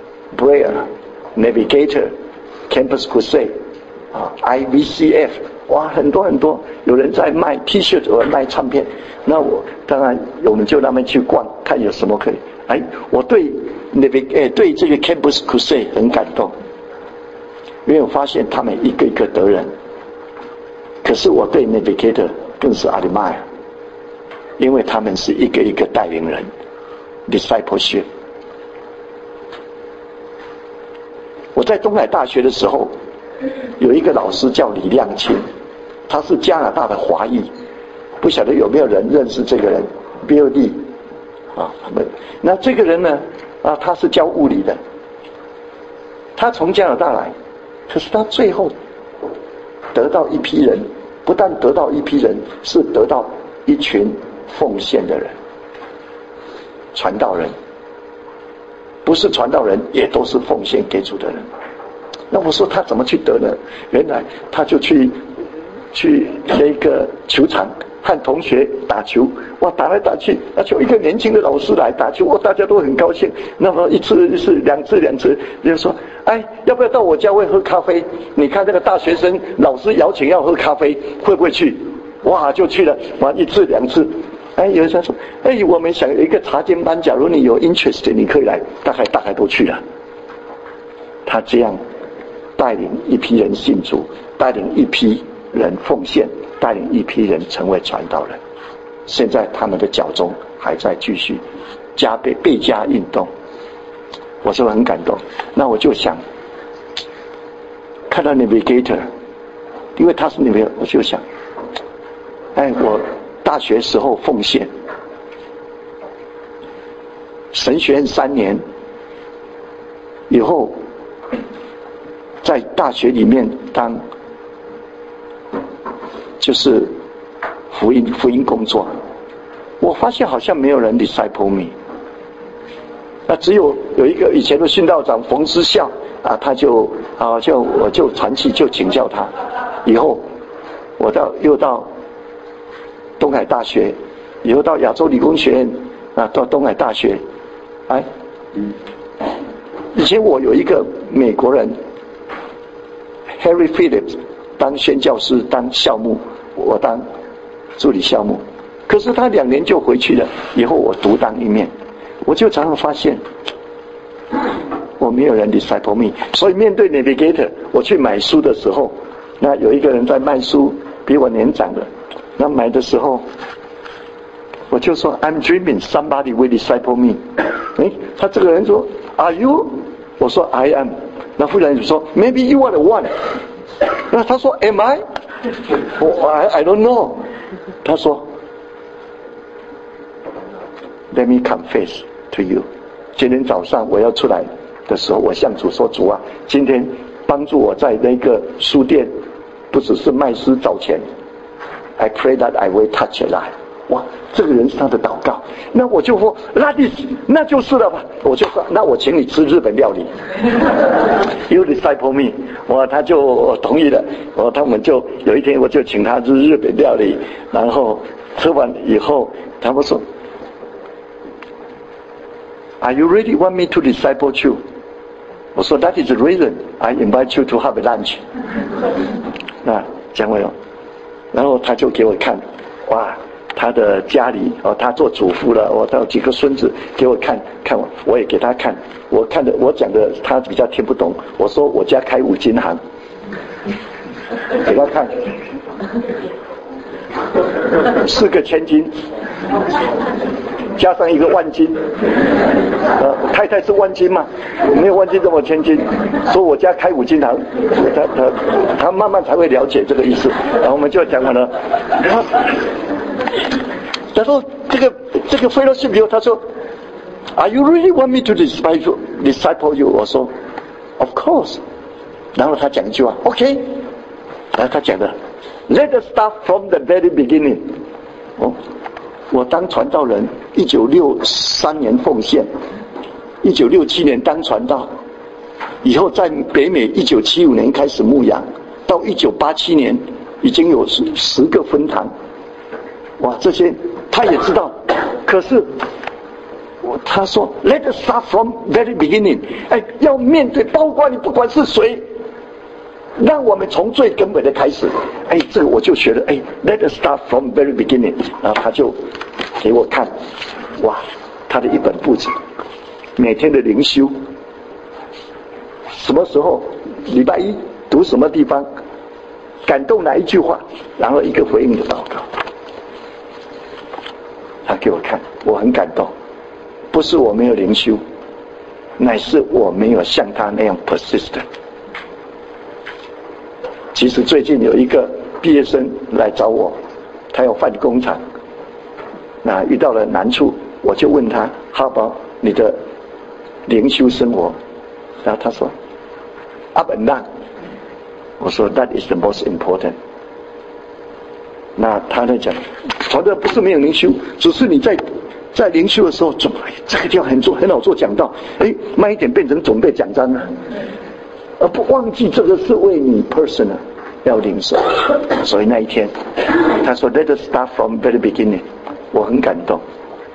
，Braille、Navigator、Campus Crusade 啊 ，I V C F， 哇，很多很多，有人在卖 T-shirt， 有人卖唱片。那我当然我们就那边去逛，看有什么可以。哎，我对 Navigator 对这个 Campus Crusade 很感动，因为我发现他们一个一个得人。可是我对 Navigator 更是 admire。 因为他们是一个一个带领人 discipleship。 我在东海大学的时候，有一个老师叫李亮清，他是加拿大的华裔，不晓得有没有人认识这个人 Bill Lee 啊？那这个人呢啊，他是教物理的，他从加拿大来，可是他最后得到一批人，不但得到一批人，是得到一群奉献的人，传道人，不是传道人也都是奉献给主的人。那我说他怎么去得呢？原来他就去去那个球场和同学打球，哇，打来打去，那就一个年轻的老师来打球，哇，大家都很高兴。那么一次一次两次两次，就说，哎，要不要到我家会喝咖啡？你看那个大学生老师邀请要喝咖啡，会不会去？哇，就去了，哇，一次两次。哎，有人说，哎，我们想有一个茶经班，假如你有 interest， 你可以来，大概大概都去了。他这样带领一批人信主，带领一批人奉献，带领一批人成为传道人。现在他们的脚中还在继续加倍倍加运动，我是很感动。那我就想看到 Navigator， 因为他是 Navigator， 我就想，哎，我大学时候奉献，神学院三年以后，在大学里面当就是福音福音工作，我发现好像没有人 disciple me， 那只有有一个以前的训道长冯之孝啊，他就啊就我就传奇就请教他，以后我到又到东海大学，以后到亚洲理工学院啊，到东海大学，哎，以前我有一个美国人 Harry Phillips 当宣教师当校牧，我当助理校牧，可是他两年就回去了，以后我独当一面，我就常常发现我没有人 disciple me， 所以面对 Navigator 我去买书的时候，那有一个人在卖书比我年长的，那买的时候我就说 I'm dreaming somebody will disciple me。 诶，他这个人说 Are you？ 我说 I am。 那夫人就说 Maybe you are the one。 那他说 Am I？ 我 I, I don't know。 他说 Let me confess to you， 今天早上我要出来的时候，我向主说，主啊，今天帮助我在那个书店不只是卖书找钱， I pray that I will touch a life。 哇，这个人是他的祷告，那我就说那你那就是了吧，我就说那我请你吃日本料理You disciple me， 哇，他就同意了，我他们就有一天我就请他吃日本料理，然后吃完以后他们说 Are you really want me to disciple you？ 我说 That is the reason I invite you to have a lunch。 那讲完了，然后他就给我看，哇，他的家里哦，他做主妇了，我、哦、到几个孙子给我看看，我也给他看，我看的我讲的他比较听不懂，我说我家开五金行，给他看，四个千金，加上一个万金，呃，太太是万金嘛，没有万金这么千金，说我家开五金行，他他他慢慢才会了解这个意思，然后我们就讲完了。他说这个这个 fellowship 以后，他说 Are you really want me to disciple disciple you？ 我说 Of course。 然后他讲一句话 OK， 然后他讲的 Let us start from the very beginning。 哦，我当传道人一九六三年奉献，一九六七年当传道，以后在北美一九七五年开始牧养，到一九八七年已经有十十个分堂。哇，这些他也知道，可是他说 Let us start from very beginning。 哎，要面对，包括你不管是谁，让我们从最根本的开始。哎，这个我就学了，哎 Let us start from very beginning。 然后他就给我看，哇，他的一本簿子，每天的灵修，什么时候礼拜一读什么地方，感动哪一句话，然后一个回应的祷告。 他给我看，我很感动。不是我没有灵修，乃是我没有像他那样 persistent。其实最近有一个毕业生来找我，他要换工厂，那遇到了难处，我就问他：哈宝，你的灵修生活？然后他说 ：up and down。我说 ：that is the most important。那他在讲，传的不是没有灵修，只是你在在灵修的时候，总哎这个地方很做很好做讲道，哎慢一点变成准备讲章了，而不忘记这个是为你 personal 要领受。所以那一天，他说 Let us start from very beginning， 我很感动。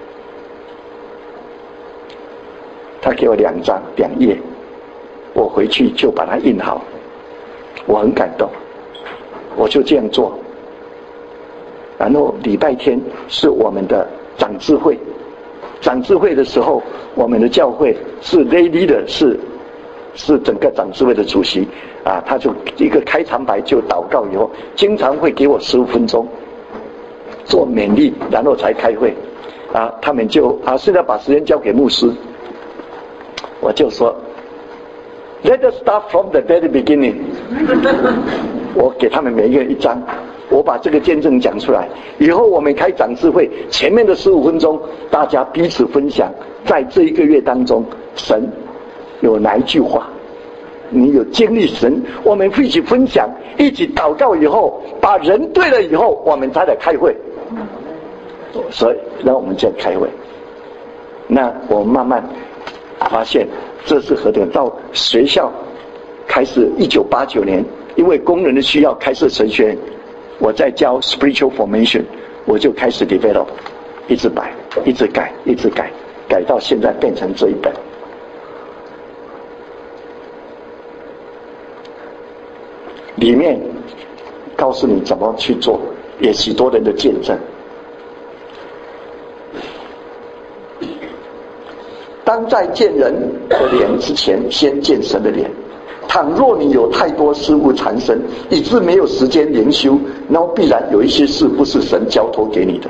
他给我两张两页，我回去就把它印好，我很感动，我就这样做。然后礼拜天是我们的长智会，长智会的时候，我们的教会是 lay leader 是是整个长智会的主席啊，他就一个开场白就祷告以后，经常会给我十五分钟做勉励，然后才开会啊。他们就啊现在把时间交给牧师，我就说 Let us start from the very beginning 我给他们每一个人一张，我把这个见证讲出来，以后我们开长智会，前面的十五分钟大家彼此分享，在这一个月当中神有哪一句话你有经历神，我们会一起分享，一起祷告，以后把人对了以后，我们才来开会。所以让我们这样开会，那我慢慢发现这是何等。到学校开始一九八九年，因为工人的需要开设神学院，我在教 spiritual formation， 我就开始 develop， 一直摆一直改一直改改到现在变成这一本。里面告诉你怎么去做，也许多人的见证。当在见人的脸之前，先见神的脸。倘若你有太多事物缠身，以致没有时间灵修，然后必然有一些事不是神交托给你的。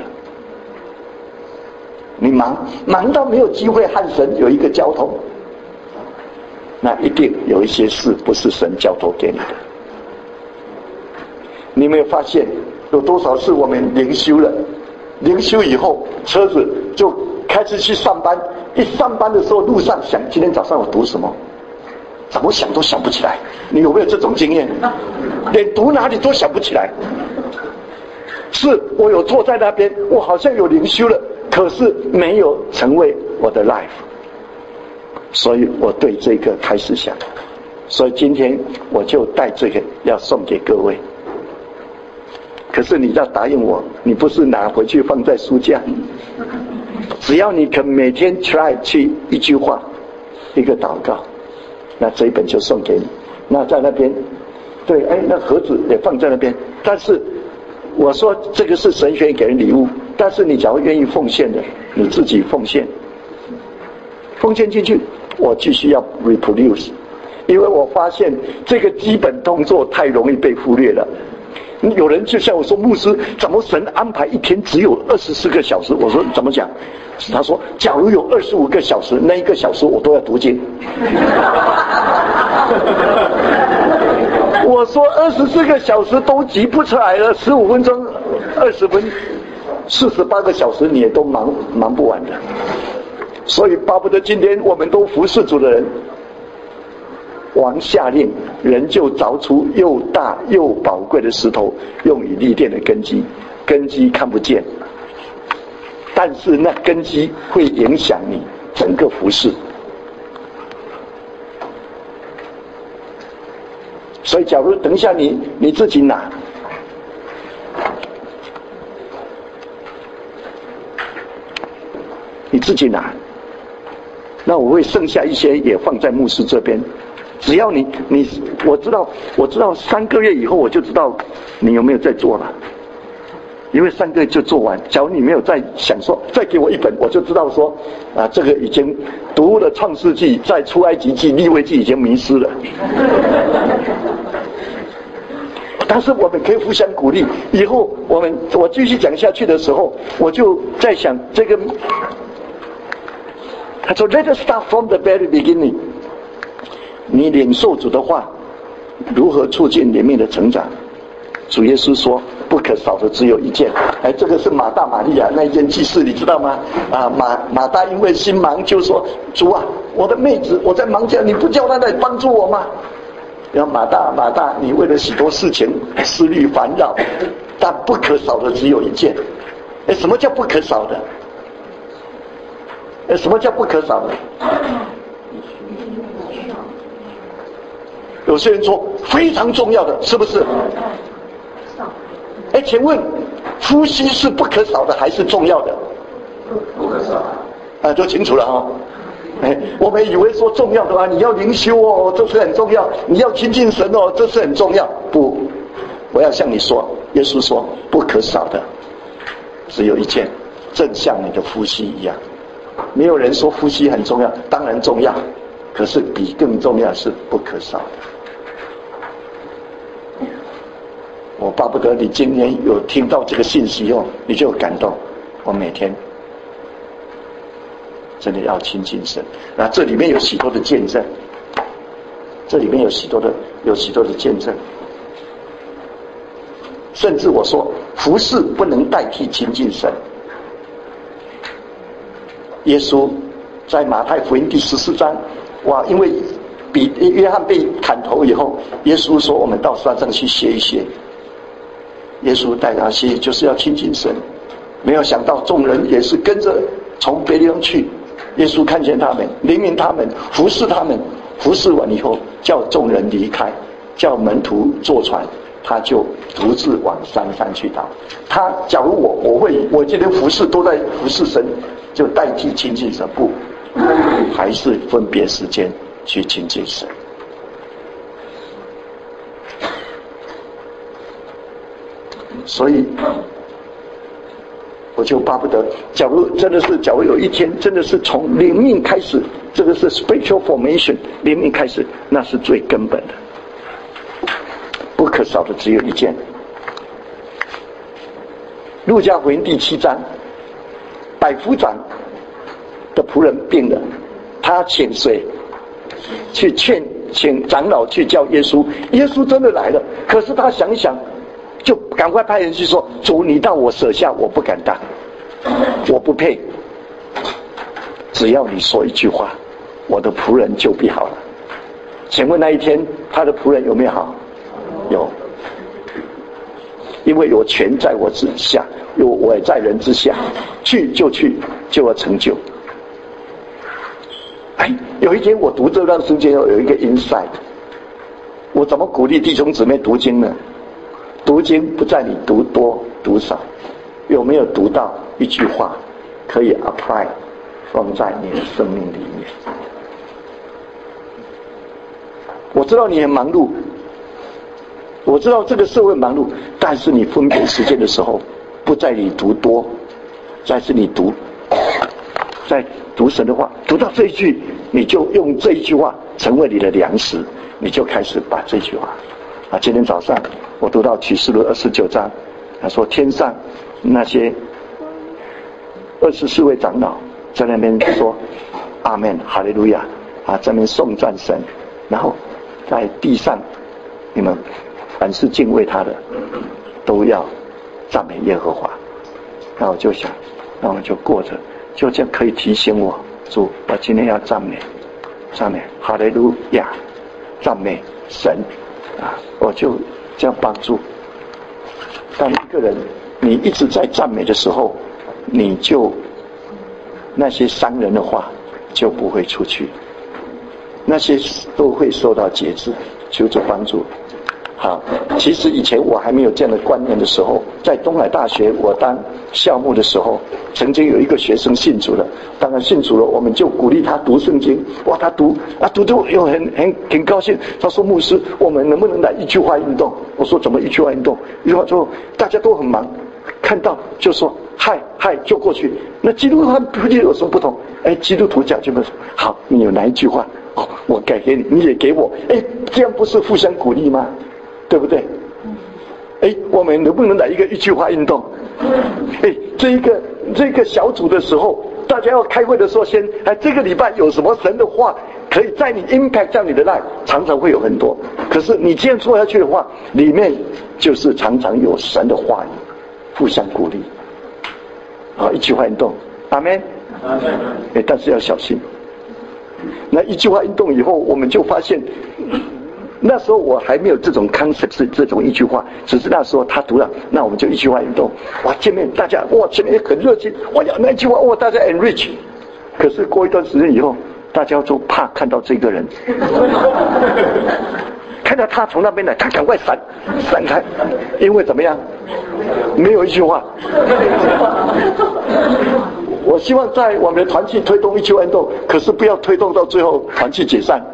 你忙忙到没有机会和神有一个交通，那一定有一些事不是神交托给你的。你有没有发现有多少次我们灵修了，灵修以后车子就开始去上班，一上班的时候路上想今天早上我读什么，怎么想都想不起来。你有没有这种经验？连读哪里都想不起来。是我有坐在那边，我好像有灵修了，可是没有成为我的 life。 所以我对这个开始想，所以今天我就带这个要送给各位。可是你要答应我，你不是拿回去放在书架，只要你肯每天 try 去一句话一个祷告，那这一本就送给你。那在那边对，哎，那盒子也放在那边。但是我说这个是神学给人礼物，但是你假如愿意奉献的，你自己奉献奉献进去，我继续要 reproduce。 因为我发现这个基本动作太容易被忽略了。有人就像我说，牧师怎么神安排一天只有二十四个小时？我说怎么讲？他说假如有二十五个小时，那一个小时我都要读经。我说二十四个小时都挤不出来了，十五分钟二十分四十八个小时你也都忙忙不完的。所以巴不得今天我们都服侍主的人，王下令，人就凿出又大又宝贵的石头，用以立殿的根基。根基看不见，但是那根基会影响你整个服事。所以假如等一下你你自己拿，你自己拿，那我会剩下一些也放在牧师这边。只要你你我知道我知道三个月以后我就知道你有没有在做了，因为三个月就做完。假如你没有再想说再给我一本，我就知道说啊，这个已经读了创世纪，在出埃及记、利未记已经迷失了。 但是我们可以互相鼓励。以后我们我继续讲下去的时候，我就在想这个，他说 Let us start from the very beginning。你领受主的话，如何促进灵命的成长？主耶稣说，不可少的只有一件。哎，这个是马大马利亚那一件祭祀，你知道吗？啊，马马大因为心忙，就说：主啊，我的妹子，我在忙家，你不叫她来帮助我吗？然后马大马大，你为了许多事情思虑烦扰，但不可少的只有一件。哎，什么叫不可少的？哎，什么叫不可少的？有些人说非常重要的，是不是？哎，请问呼吸是不可少的还是重要的？ 不可少啊，就清楚了哦。哎，我们以为说重要的啊，你要灵修哦，这是很重要；你要亲近神哦，这是很重要。不，我要向你说，耶稣说不可少的只有一件，正像你的呼吸一样。没有人说呼吸很重要，当然重要，可是比更重要是不可少的。我巴不得你今天有听到这个信息后，你就有感动。我每天真的要亲近神。那这里面有许多的见证，这里面有许多的有许多的见证，甚至我说服侍不能代替亲近神。耶稣在马太福音第十四章，哇，因为比约翰被砍头以后，耶稣说我们到山上去歇一歇。耶稣带他歇，就是要亲近神。没有想到众人也是跟着从别地方去。耶稣看见他们，怜悯他们，服侍他们，服侍完以后，叫众人离开，叫门徒坐船，他就独自往山上去逃。他假如我我会我今天服侍都在服侍神，就代替亲近神，不，还是分别时间去亲近神。所以我就巴不得，假如真的是，假如有一天真的是从灵命开始，这个是 spiritual formation， 灵命开始，那是最根本的，不可少的只有一件。路加福音第七章，百夫长的仆人病了，他请谁去劝请长老去叫耶稣？耶稣真的来了，可是他想一想，就赶快派人去说：主，你到我舍下，我不敢当，我不配。只要你说一句话，我的仆人就必好了。请问那一天他的仆人有没有好？有，因为有权在我之下，有我也在人之下，去就去，就要成就。哎，有一天我读这段圣经有一个 insight， 我怎么鼓励弟兄姊妹读经呢？读经不在你读多读少，有没有读到一句话可以 apply 放在你的生命里面。我知道你很忙碌，我知道这个社会忙碌，但是你分别时间的时候，不在你读多，在是你读，在读神的话，读到这一句，你就用这一句话成为你的粮食，你就开始把这句话啊，今天早上我读到启示录二十九章，他说天上那些二十四位长老在那边说阿们哈利路亚啊，在那边颂赞神，然后在地上你们凡是敬畏他的都要赞美耶和华。那我就想，那我就过着，就这样可以提醒我，主，我今天要赞美赞美哈利路亚，赞美神啊，我就这样帮助。当一个人你一直在赞美的时候，你就那些伤人的话就不会出去，那些都会受到节制，求主帮助。好，其实以前我还没有这样的观念的时候，在东海大学我当校牧的时候，曾经有一个学生信主了，当然信主了，我们就鼓励他读圣经。哇，他读啊读得又很很很高兴。他说：牧师，我们能不能来一句话运动？我说：怎么一句话运动？一句话之后大家都很忙，看到就说嗨嗨就过去。那基督徒和基督徒有什么不同？哎，基督徒讲就说好，你有哪一句话？哦，我改给你，你也给我。哎，这样不是互相鼓励吗？对不对？ 哎，我们能不能来一个一句话运动？哎，这一个这个小组的时候，大家要开会的时候先，哎，这个礼拜有什么神的话可以在你 impact 在你的 life， 常常会有很多。可是你这样做下去的话，里面就是常常有神的话语，互相鼓励。好，一句话运动，阿们。阿们。哎，但是要小心。那一句话运动以后，我们就发现，那时候我还没有这种 concept 是这种一句话，只是那时候他读了，那我们就一句话运动。哇，见面大家哇，前面也很热情，哇呀，那一句话哇，大家 enrich。可是过一段时间以后，大家就怕看到这个人，看到他从那边来，他赶快闪闪开，因为怎么样？没有一句话。我希望在我们的团契推动一句话运动，可是不要推动到最后团契解散。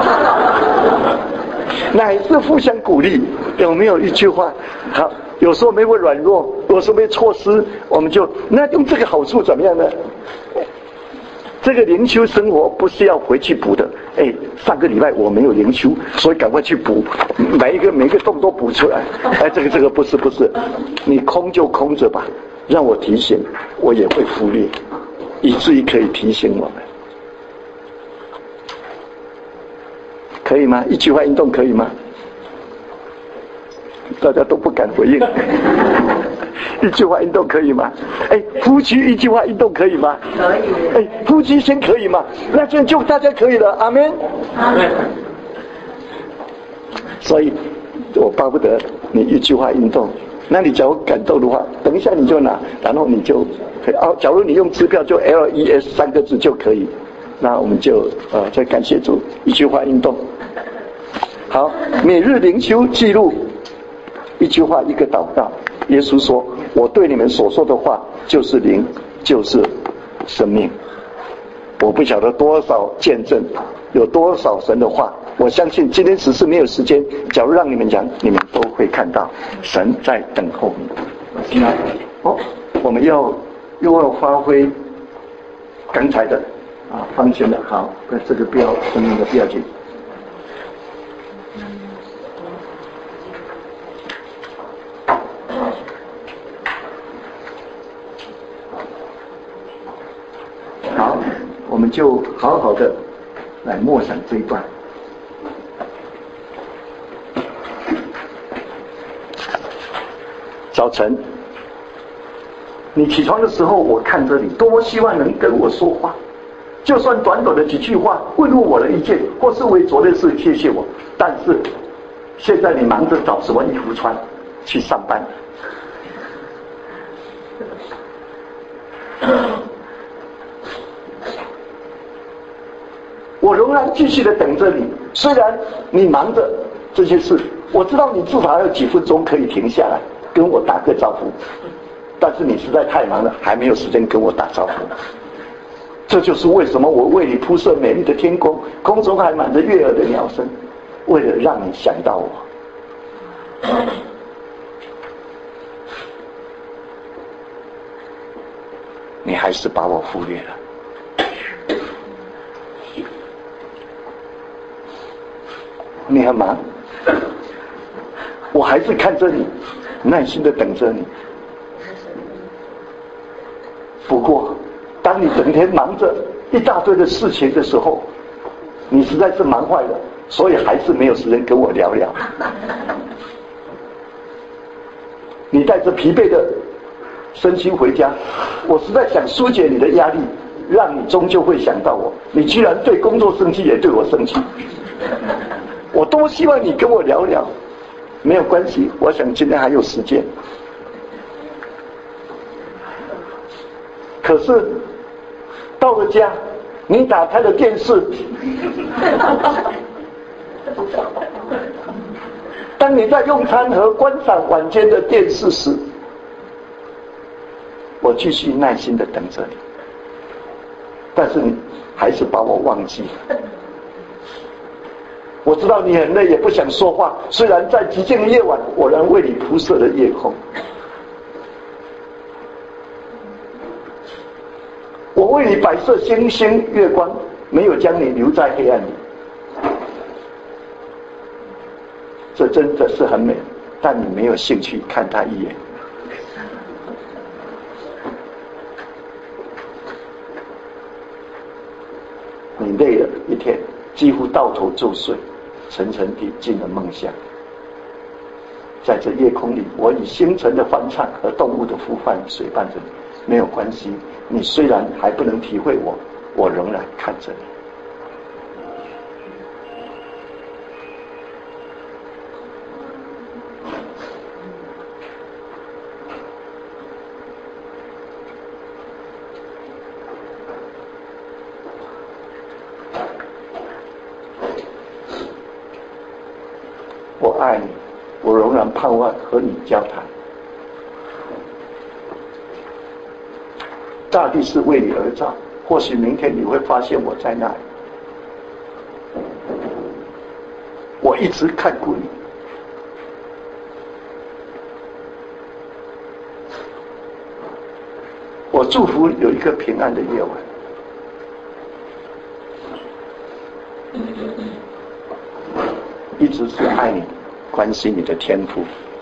乃是互相鼓励，有没有一句话？好，有时候没有软弱，有时候没错失，我们就那用这个好处怎么样呢？这个灵修生活不是要回去补的，哎，上个礼拜我没有灵修，所以赶快去补，每一个每一个洞都补出来。哎，这个这个不是不是，你空就空着吧，让我提醒，我也会忽略，以至于可以提醒我们，可以吗？一句话运动可以吗？大家都不敢回应。一句话运动可以吗？哎，夫妻一句话运动可以吗？可以。哎，夫妻先可以吗？那这样就大家可以了，阿们。阿们。所以，我巴不得你一句话运动。那你假如感动的话，等一下你就拿，然后你就哦，假如你用支票就 L E S 三个字就可以。那我们就呃再感谢主，一句话运动。好，每日灵修记录，一句话一个祷告。耶稣说，我对你们所说的话就是灵，就是生命。我不晓得多少见证，有多少神的话，我相信今天只是没有时间，假如让你们讲，你们都会看到神在等候你。那哦，我们要又要发挥刚才的啊方向的，好，这个不要生命的不要紧。好，我们就好好的来默想这一段。早晨，你起床的时候，我看着你，多么希望能跟我说话，就算短短的几句话，问问我的意见，或是为昨天事谢谢我。但是现在你忙着找什么衣服穿去上班。我仍然继续的等着你，虽然你忙着这些事，我知道你至少还有几分钟可以停下来跟我打个招呼，但是你实在太忙了，还没有时间跟我打招呼。这就是为什么我为你铺设美丽的天空，空中还满着悦耳的鸟声，为了让你想到我。你还是把我忽略了。你很忙，我还是看着你，耐心的等着你。不过当你整天忙着一大堆的事情的时候，你实在是忙坏了，所以还是没有时间跟我聊聊。你带着疲惫的身心回家，我实在想疏解你的压力，让你终究会想到我。你居然对工作生气，也对我生气。我多希望你跟我聊聊，没有关系，我想今天还有时间。可是到了家，你打开了电视，当你在用餐和观赏晚间的电视时，我继续耐心的等着你，但是你还是把我忘记了。我知道你很累，也不想说话，虽然在寂静的夜晚，我仍为你铺设了夜空。我为你摆设星星月光，没有将你留在黑暗里。这真的是很美， 但你没有兴趣看他一眼。你累了一天，几乎倒头就睡，沉沉地进了梦乡。在这夜空里，我以星辰的欢唱和动物的呼唤随伴着你，没有关系。你虽然还不能体会我，我仍然看着你。我爱你，我仍然盼望和你交谈。大地是为你而造，或许明天你会发现我在那里。我一直看顾你。我祝福有一个平安的夜晚。一直是爱你，关心你的天赋。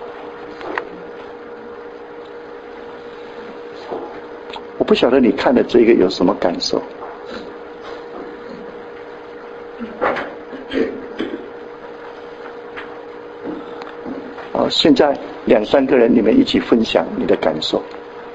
我不晓得你看了这个有什么感受。好，现在两三个人，你们一起分享你的感受。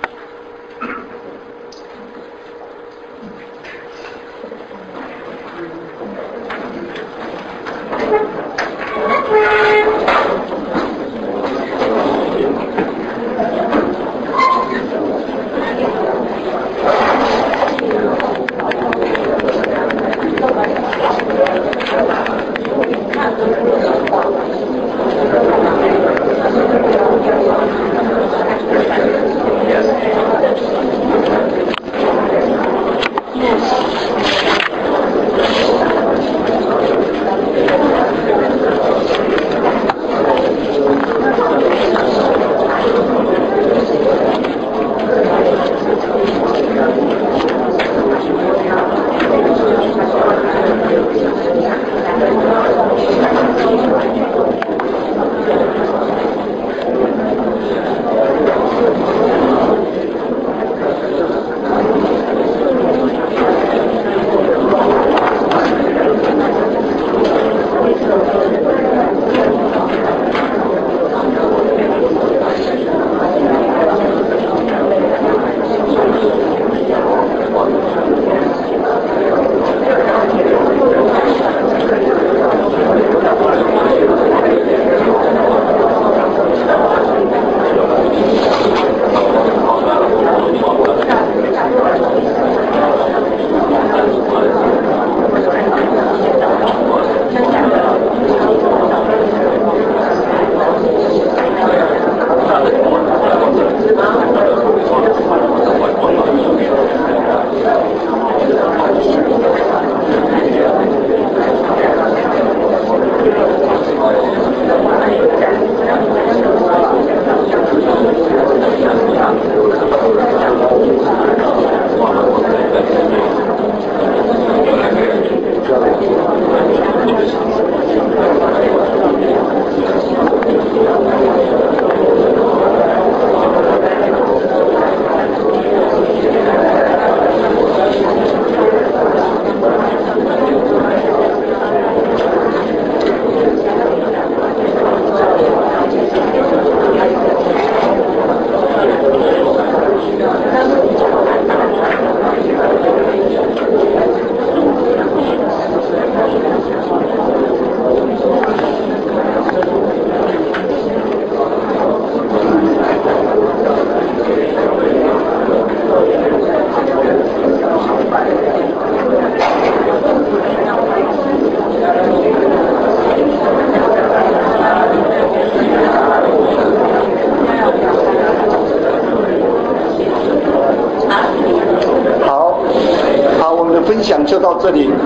就到这里。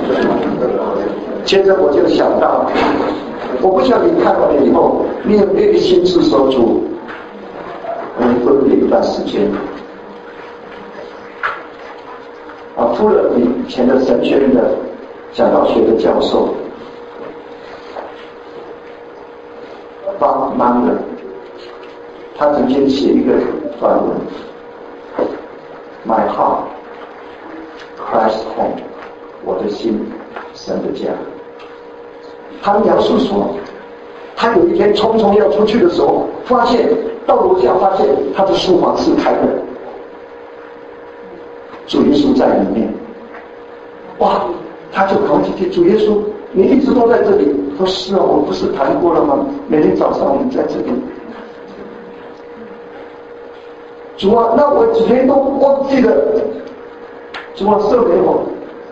接着我就想到，我不晓得你看完了以后，你有没有心智所主？我们分别一段时间。啊，除了以前的神学院的讲道学的教授，把忙了。他曾经写一个短文 ，My heart, Christ's home， 我的心，神的家。他描述说，他有一天匆匆要出去的时候，发现到楼下发现他的书房是开的，主耶稣在里面。哇！他就跑进去，主耶稣，你一直都在这里。说是啊，我不是谈过了吗？每天早上我们在这里。主啊，那我几天都忘记了。主啊，赦免我。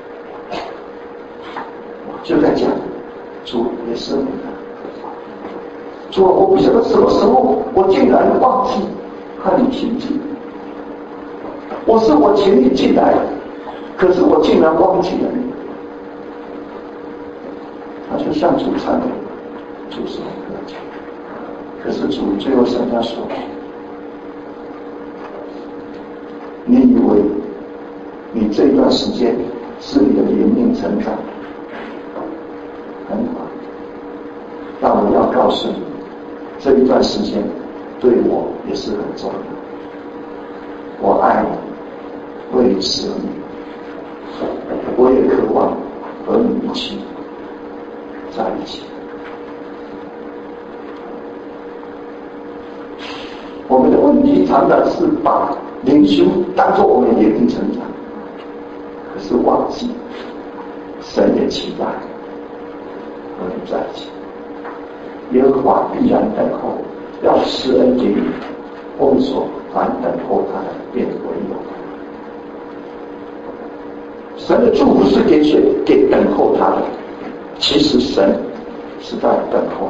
就在讲，主也赦免他。主啊，我不晓得什么时候我竟然忘记和你亲近。我是我请你进来，可是我竟然忘记了你。他就向主忏悔，主说：“可是主最后向他说，你以为你这一段时间是你的灵命成长很好，但我要告诉你，这一段时间对我也是很重要。我爱你，为你舍命，我也渴望和你一起在一起。”我们的问题常常是把灵修当作我们灵命成长，可是忘记神也期待和你在一起。耶和华必然等候，要施恩给你。我们说，凡等候他的，便为有。神的祝福是给谁？给等候他的。其实神是在等候。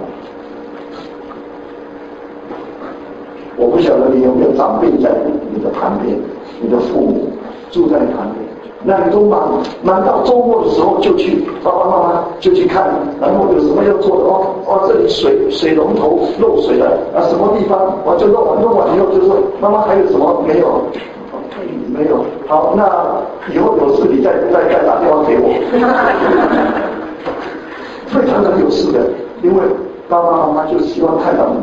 我不晓得你有没有长辈在你的旁边，你的父母住在旁边，那你都忙忙到周末的时候就去，爸爸妈妈就去看，然后有什么要做的哦哦，这里水水龙头漏水了啊，什么地方我就弄完弄完以后就说妈妈还有什么没有？没有。好，那以后有事你再再再打电话给我。会常常有事的，因为爸爸妈妈就希望看到你。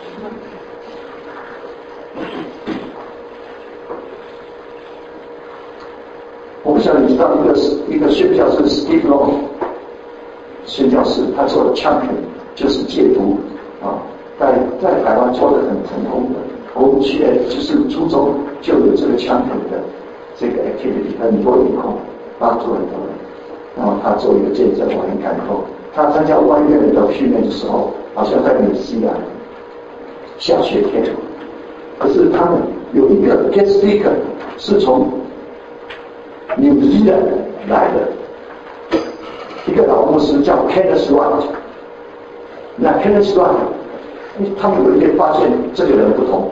我不晓得你知道一个一个宣教士 Steve Long 宣教士，他做的 champion 就是戒毒啊，在在台湾做的很成功的。我们去就是初中就有这个 champion 的这个 activity， 很多以后帮助很多人。然后他做一个见证，我很感动。他参加外院的训练的时候，好像在纽西兰下雪天，可是他们有一个 guest speaker 是从纽西兰来的，一个老牧师叫 Kenneth Wright。那 Kenneth Wright， 他们有一天发现这个人不同，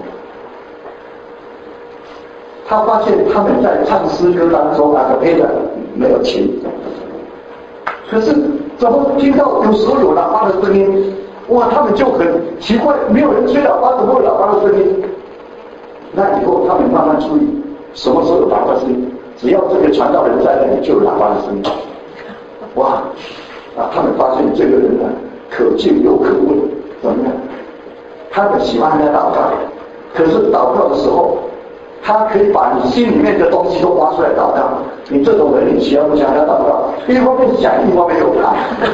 他发现他们在唱诗歌当中啊，配的没有琴，可是怎么听到有时候有喇叭的声音？哇，他们就很奇怪，没有人吹喇叭，怎么有喇叭的声音？那以后他们慢慢注意，什么时候有喇叭声音？只要这个传道人在那里，就有喇叭的声音。哇，啊，他们发现这个人呢，可敬又可畏，怎么样？他们喜欢他祷告，可是祷告的时候，他可以把你心里面的东西都挖出来祷告。你这种人，你喜欢不喜欢他祷告？一方面想，一方面有他。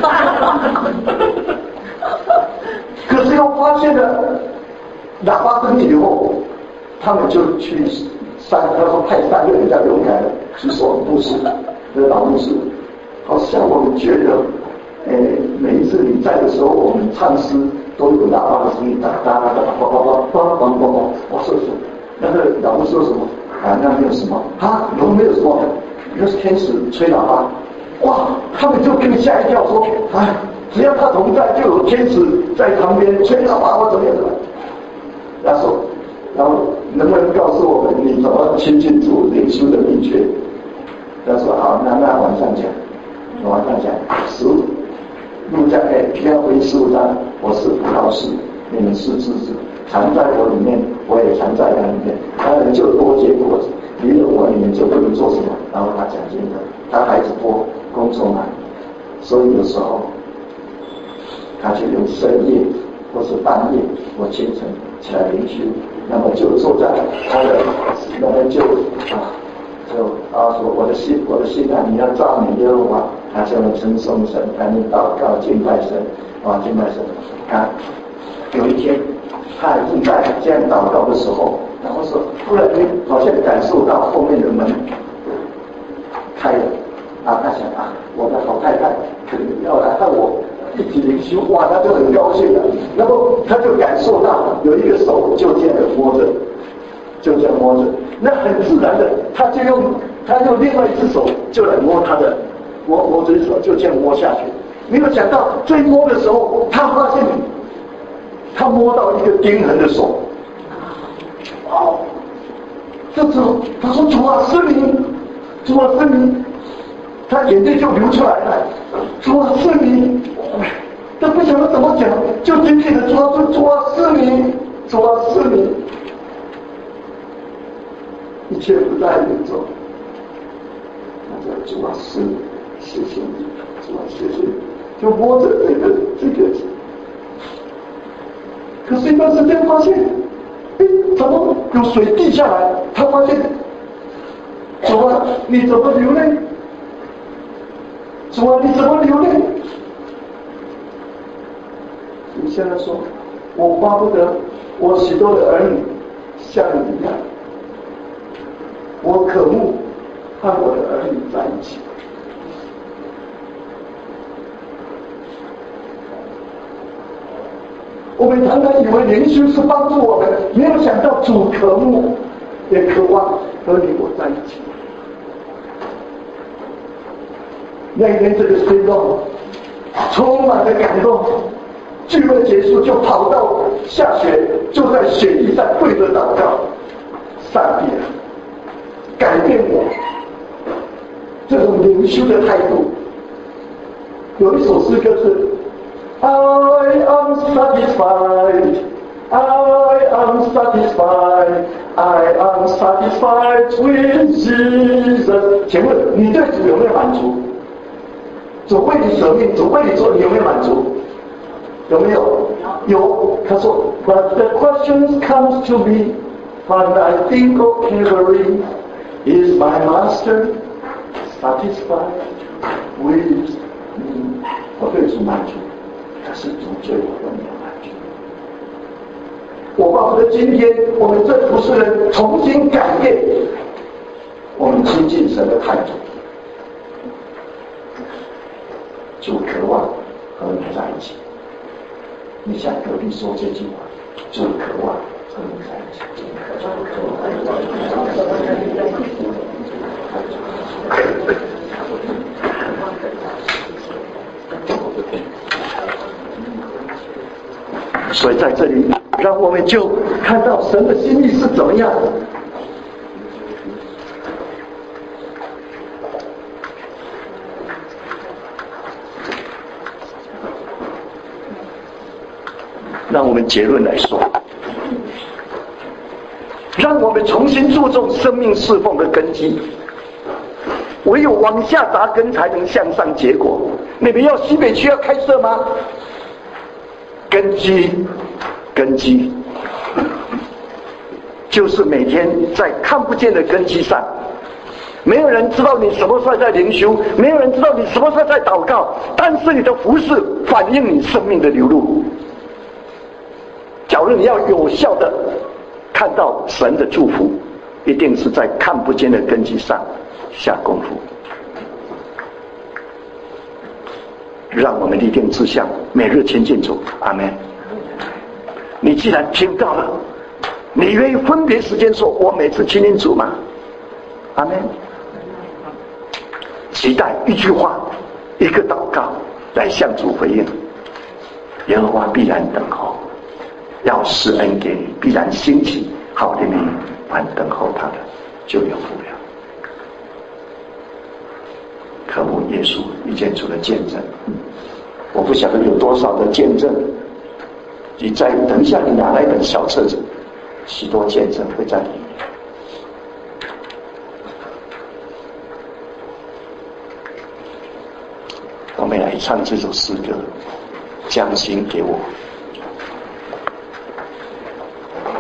可是又发现了喇叭声以后，他们就去三，他说派三个人叫勇敢的去说牧师，这个老牧师，好像我们觉得，哎，每一次你在的时候，我们唱诗都有喇叭的声音，哒哒哒哒，叭叭叭叭叭叭叭。我说说，那个老牧师说什么？啊，那没有什么啊，有没有什么？就是天使吹喇叭，哇，他们就跟你吓一跳，说，哎，只要他同在，就有天使在旁边吹喇叭或怎么样的。然后，然后能不能告诉我们你怎么亲近主灵修的秘诀？他说好，那那晚上讲，晚上讲十五，路加哎，皮尔回十五章，我是葡萄树，你们是枝子，藏在我里面，我也藏在他里面，他们就多结果子，离了我，你们就不能做什么。然后他讲这个，他孩子多，工作难，所以有时候他就用深夜或是半夜，我清晨起来灵修，那么就坐在他的，那么就啊，就啊说我的心，我的心啊，你要赞美耶和华，他叫我称颂神，赶紧祷告敬拜神，啊敬拜神。啊，有一天他还正在这样祷告的时候，然后说，突然间好像感受到后面的门开了，啊，他想啊，我的好太太可能要来和我一起灵修，哇，他就很高兴了。然后他就感受到有一个手就这样摸着，就这样摸着，那很自然的，他就用他用另外一只手就来摸他的，摸摸这只手就这样摸下去。没有想到追摸的时候，他发现他摸到一个钉痕的手。哦，这时候他说：“主啊，是你，主啊，是你。”他眼泪就流出来了。主啊，是你。他不晓得怎么讲，就紧紧的抓住：“主啊，是你，主啊，是你。”一切不在眼中。他说：“主啊，是你，谢谢你，主啊，谢谢你。”就摸着这个这个，可是一段时间发现，哎，怎么有水滴下来？他发现，主啊，你怎么流泪？主啊，你怎么流泪？你现在说，我巴不得我许多的儿女像你一样，我渴慕和我的儿女在一起。我们常常以为灵修是帮助我们，没有想到主渴慕也渴望和你我在一起。那一天这个心动充满了感动，聚会结束就跑到下雪，就在雪地上跪着祷告，上帝啊，改变我这种灵修的态度。有一首诗歌是I am satisfied, I am satisfied, I am satisfied with Jesus。请问你对主有没有满足？主为你舍命，主为你做，你有没有满足？有没有？有。他说 ，But the question comes to me when I think of Calvary, is my master satisfied with me？ 我对主满足。可是主对我都没有满足。我巴不得今天我们这服侍人重新改变我们亲近神的态度。主渴望和你在一起。你向隔壁说这句话：主渴望和你在一起。所以在这里，让我们就看到神的心意是怎么样的。让我们结论来说，让我们重新注重生命侍奉的根基。唯有往下扎根，才能向上结果。你们要西北区要开设吗？根基，根基，就是每天在看不见的根基上，没有人知道你什么时候在灵修，没有人知道你什么时候在祷告，但是你的服事反映你生命的流露。假如你要有效的看到神的祝福，一定是在看不见的根基上下功夫。让我们立定志向，每日亲近主。阿们。你既然听到了，你愿意分别时间说我每次亲近主吗？阿们。期待一句话，一个祷告来向主回应。耶和华必然等候，要施恩给你，必然兴起好的民，凡等候他的就有福了。渴慕耶稣遇见主的见证，我不晓得有多少的见证。你再等一下，你拿来一本小册子，许多见证会在里面。我们来唱这首诗歌，将心给我。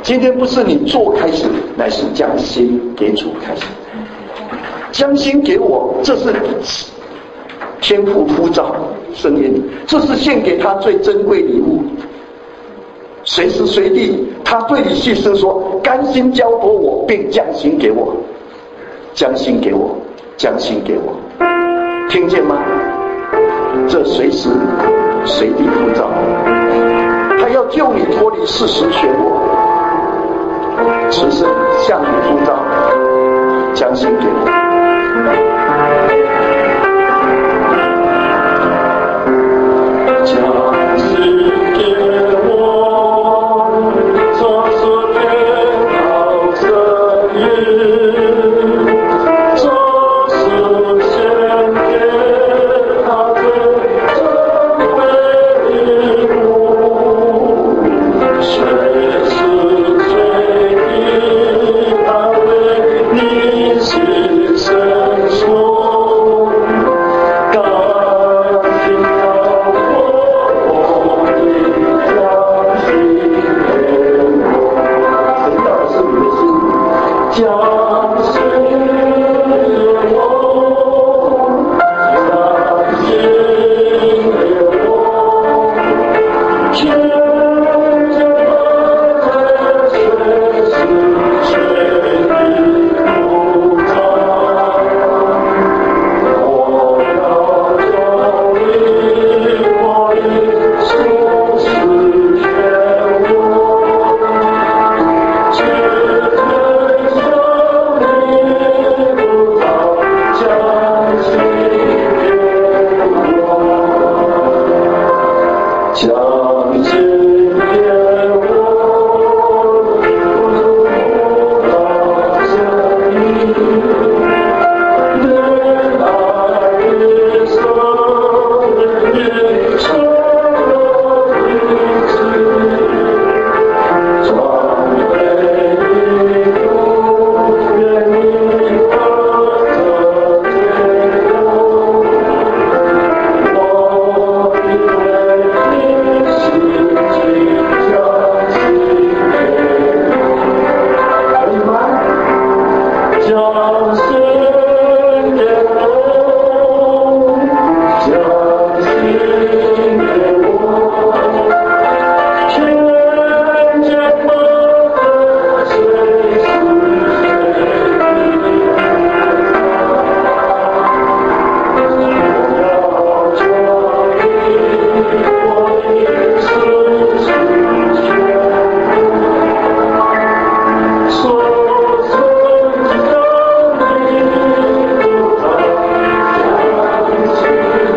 今天不是你做开始，乃是将心给主开始。将心给我，这是天父呼召声音，这是献给他最珍贵礼物。随时随地，他对你细声说：“甘心交托我，并将心给我，将心给我，将心给我。”听见吗？这随时随地呼召，他要救你脱离世俗漩涡。此时向你呼召，将心给我。将心给我，做出天好生意，做事先给他最珍贵礼物，随时随地他为你牺牲说，甘心交托我的将心给我。谁要的是你的心？将心给我，将心给我，天天的随时随地呼召，我要救你脱离俗世漩涡，只推向你不到，将心给我，将心给我，不到将你。恋爱的生命，成了一起，装备你不愿你和的天空，我以为你是即将心给我，可以吗？将心给我，将心给我，天天我的随时随地，我要救你脱离世俗漩涡，所存将你不到将心。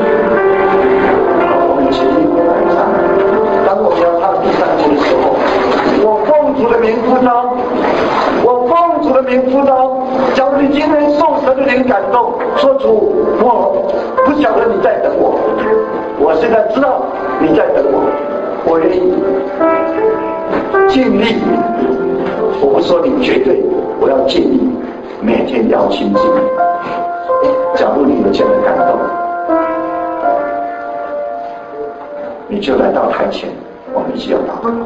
好，我们起立来唱。当我们要唱第三句的时候，我奉主的名呼召，我奉主的名呼召。假如你今天受神的灵感动，说主，我不晓得你在等我，我现在知道你在等我，我愿意尽力。我不说你绝对，我要尽力，每天要亲近。假如你有这样的感动，你就来到台前，我们一起要祷告。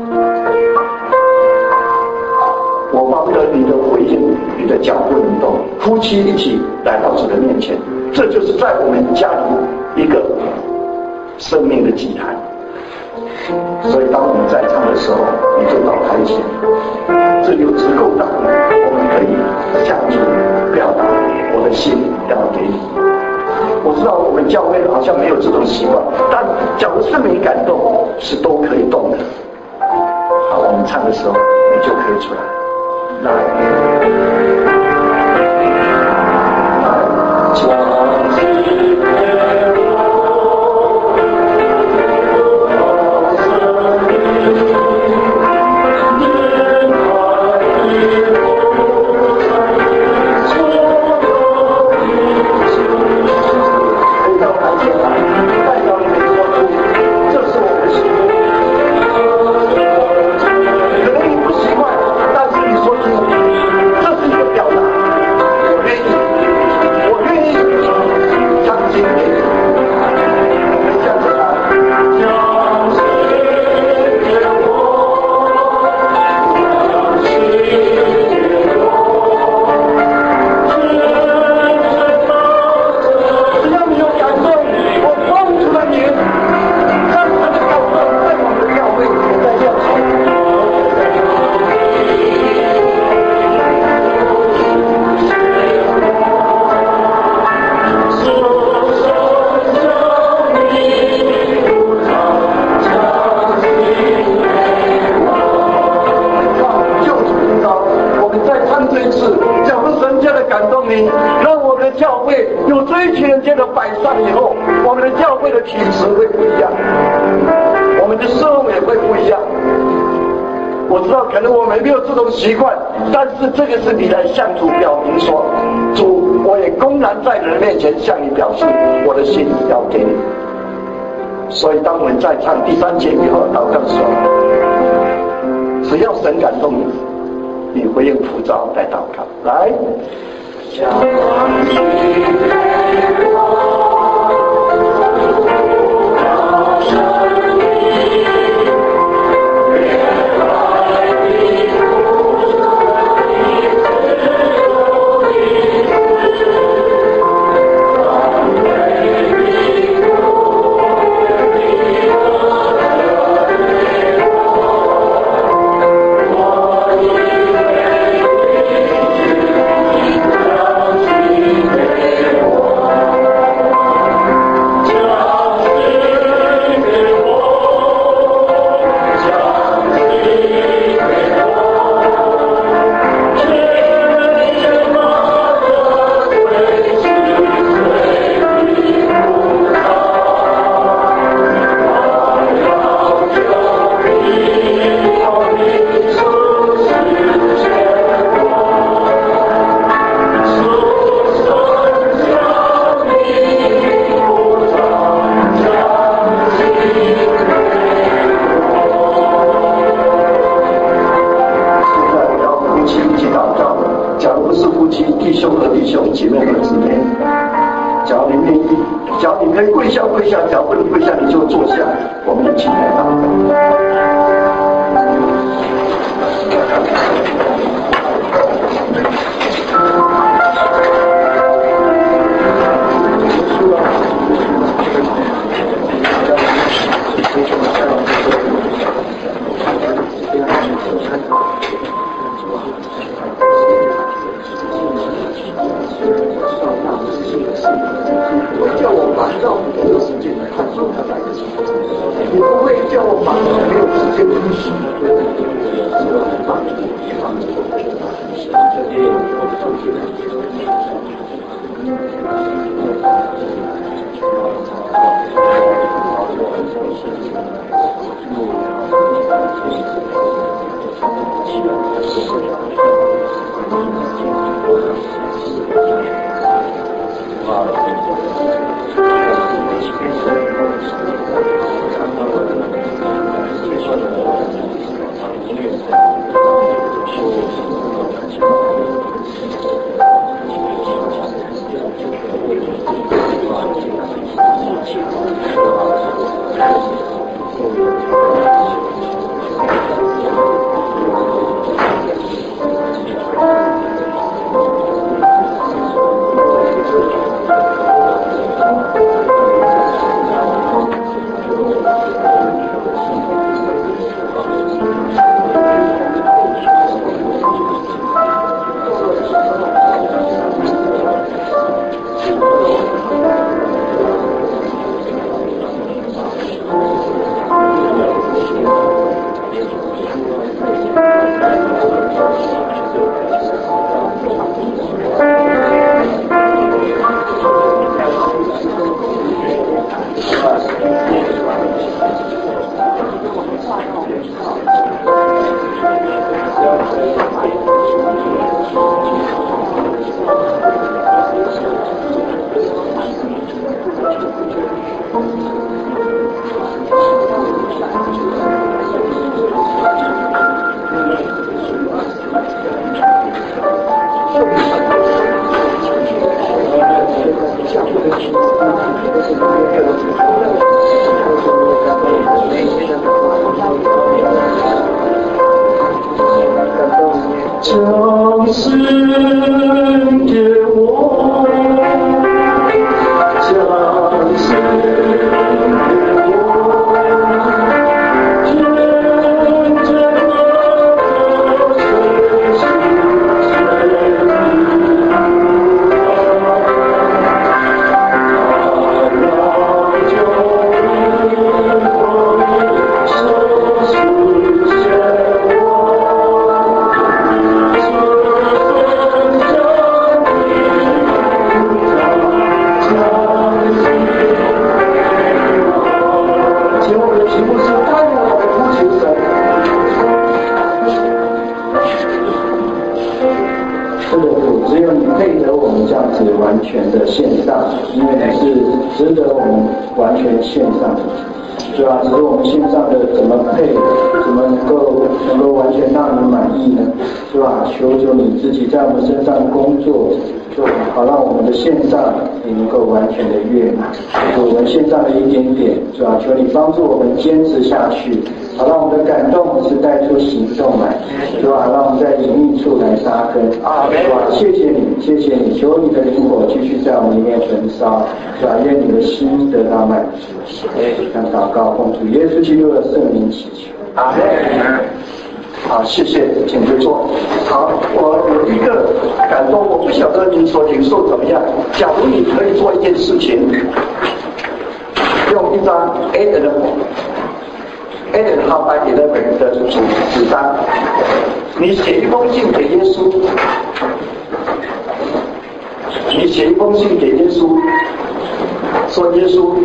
我巴不得你的回应，你的脚步能动，夫妻一起来到主的面前，这就是在我们家里一个生命的祭坛。所以当我们在唱的时候，你就到台前，这里有足够大，我们可以向主表达我的心要给你。我知道我们教会好像没有这种习惯，但假如是没感动，是都可以动的。好，我们唱的时候，你就可以出来。来，来，将心给我，好生命，恋爱的路在错落一起。可以到台前来，代表你们说出，这是我们的心。可能你不习惯，但是你说出。 们再唱这一次，假如神家的感动你，让我们的教会有这一群人间的摆上以后，我们的教会的体质会不一样，我们的生活也会不一样。我知道可能我们没有这种习惯，但是这个是你来向主表明说，主，我也公然在人面前向你表示我的心要给你。所以当我们在唱第三节以后，祷告说，只要神感动你，你回应呼召来祷告，来。向你给我高山里是的，主，只有你配得我们这样子完全的献上，因为你是值得我们完全献上的。是吧？只是我们线上的怎么配，怎么能够能够完全让你满意呢？是吧？求求你自己在我们身上工作，就好让我们的线上也能够完全的悦纳。我们线上的一点点，是吧？求你帮助我们坚持下去，好让我们的感动是带出行动来，是吧？让我们在隐秘处来扎根，是吧？谢谢你，谢谢你，求你的灵火继续在我们里面焚烧，是吧？愿你的心得到满足。向祷告。奉主耶稣基督的圣名祈求，阿门。好，谢谢，请就坐。好，我有一个感动，我不晓得你所领受怎么样。假如你可以做一件事情，用一张 A 的 A 的号码 eleven 的纸纸张，你写一封信给耶稣，你写一封信给耶稣，说耶稣。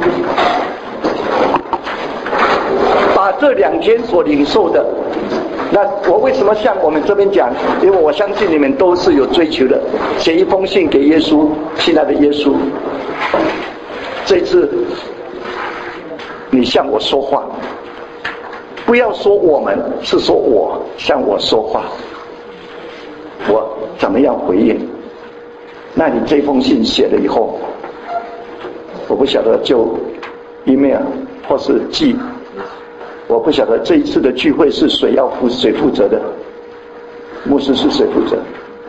把这两天所领受的，那我为什么向我们这边讲？因为我相信你们都是有追求的。写一封信给耶稣，亲爱的耶稣，这次你向我说话，不要说我们，是说我向我说话，我怎么样回应？那你这封信写了以后，我不晓得就 email 或是寄。我不晓得这一次的聚会是谁要负谁负责的，牧师是谁负责？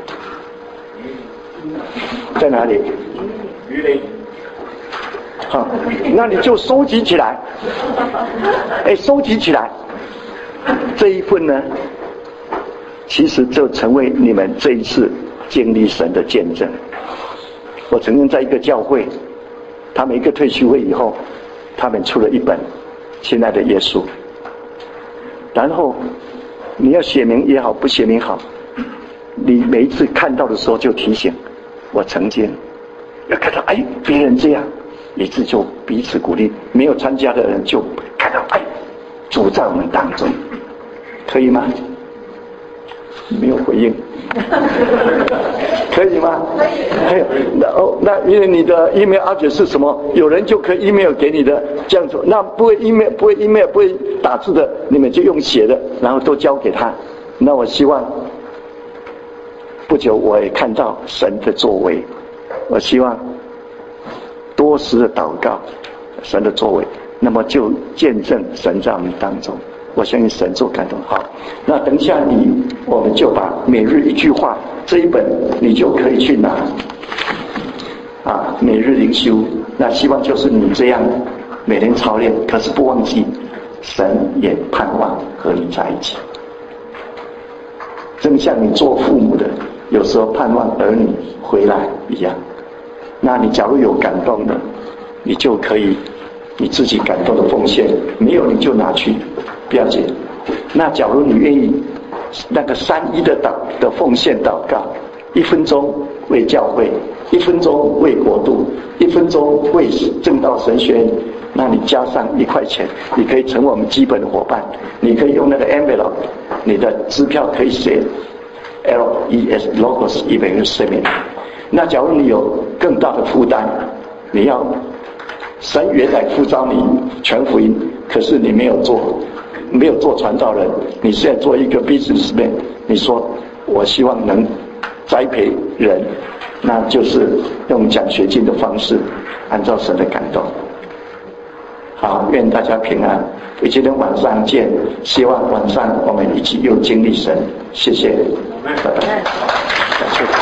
在哪里？榆林。好，那你就收集起来，哎，收集起来。这一份呢，其实就成为你们这一次经历神的见证。我曾经在一个教会，他们一个退休会以后，他们出了一本《亲爱的耶稣》。然后你要写明也好，不写明好，你每一次看到的时候就提醒我曾经要看到，哎，别人这样，以致就彼此鼓励。没有参加的人就看到，哎，主在我们当中，可以吗？没有回应，可以吗？可以。那哦，那因为你的 email address 是什么？有人就可以 email 给你的，这样子。那不会 email 不会 email 不会打字的，你们就用写的，然后都交给他。那我希望不久我也看到神的作为，我希望多时的祷告神的作为，那么就见证神在我们当中。我相信神做感动。好，那等一下你我们就把每日一句话这一本你就可以去拿啊，每日灵修。那希望就是你这样每天操练，可是不忘记神也盼望和你在一起，正像你做父母的有时候盼望儿女回来一样。那你假如有感动的，你就可以你自己感动的奉献，没有你就拿去，不要紧。那假如你愿意那个三一的祷的奉献祷告，一分钟为教会，一分钟为国度，一分钟为正道神学院，那你加上一块钱，你可以成为我们基本的伙伴。你可以用那个 envelope， 你的支票可以写 L E S Logos Event Seminar。那假如你有更大的负担，你要神原来呼召你传福音，可是你没有做，没有做传道人，你现在做一个 businessman， 你说我希望能栽培人，那就是用奖学金的方式，按照神的感动。好，愿大家平安。我今天晚上见，希望晚上我们一起又经历神。谢谢，拜拜。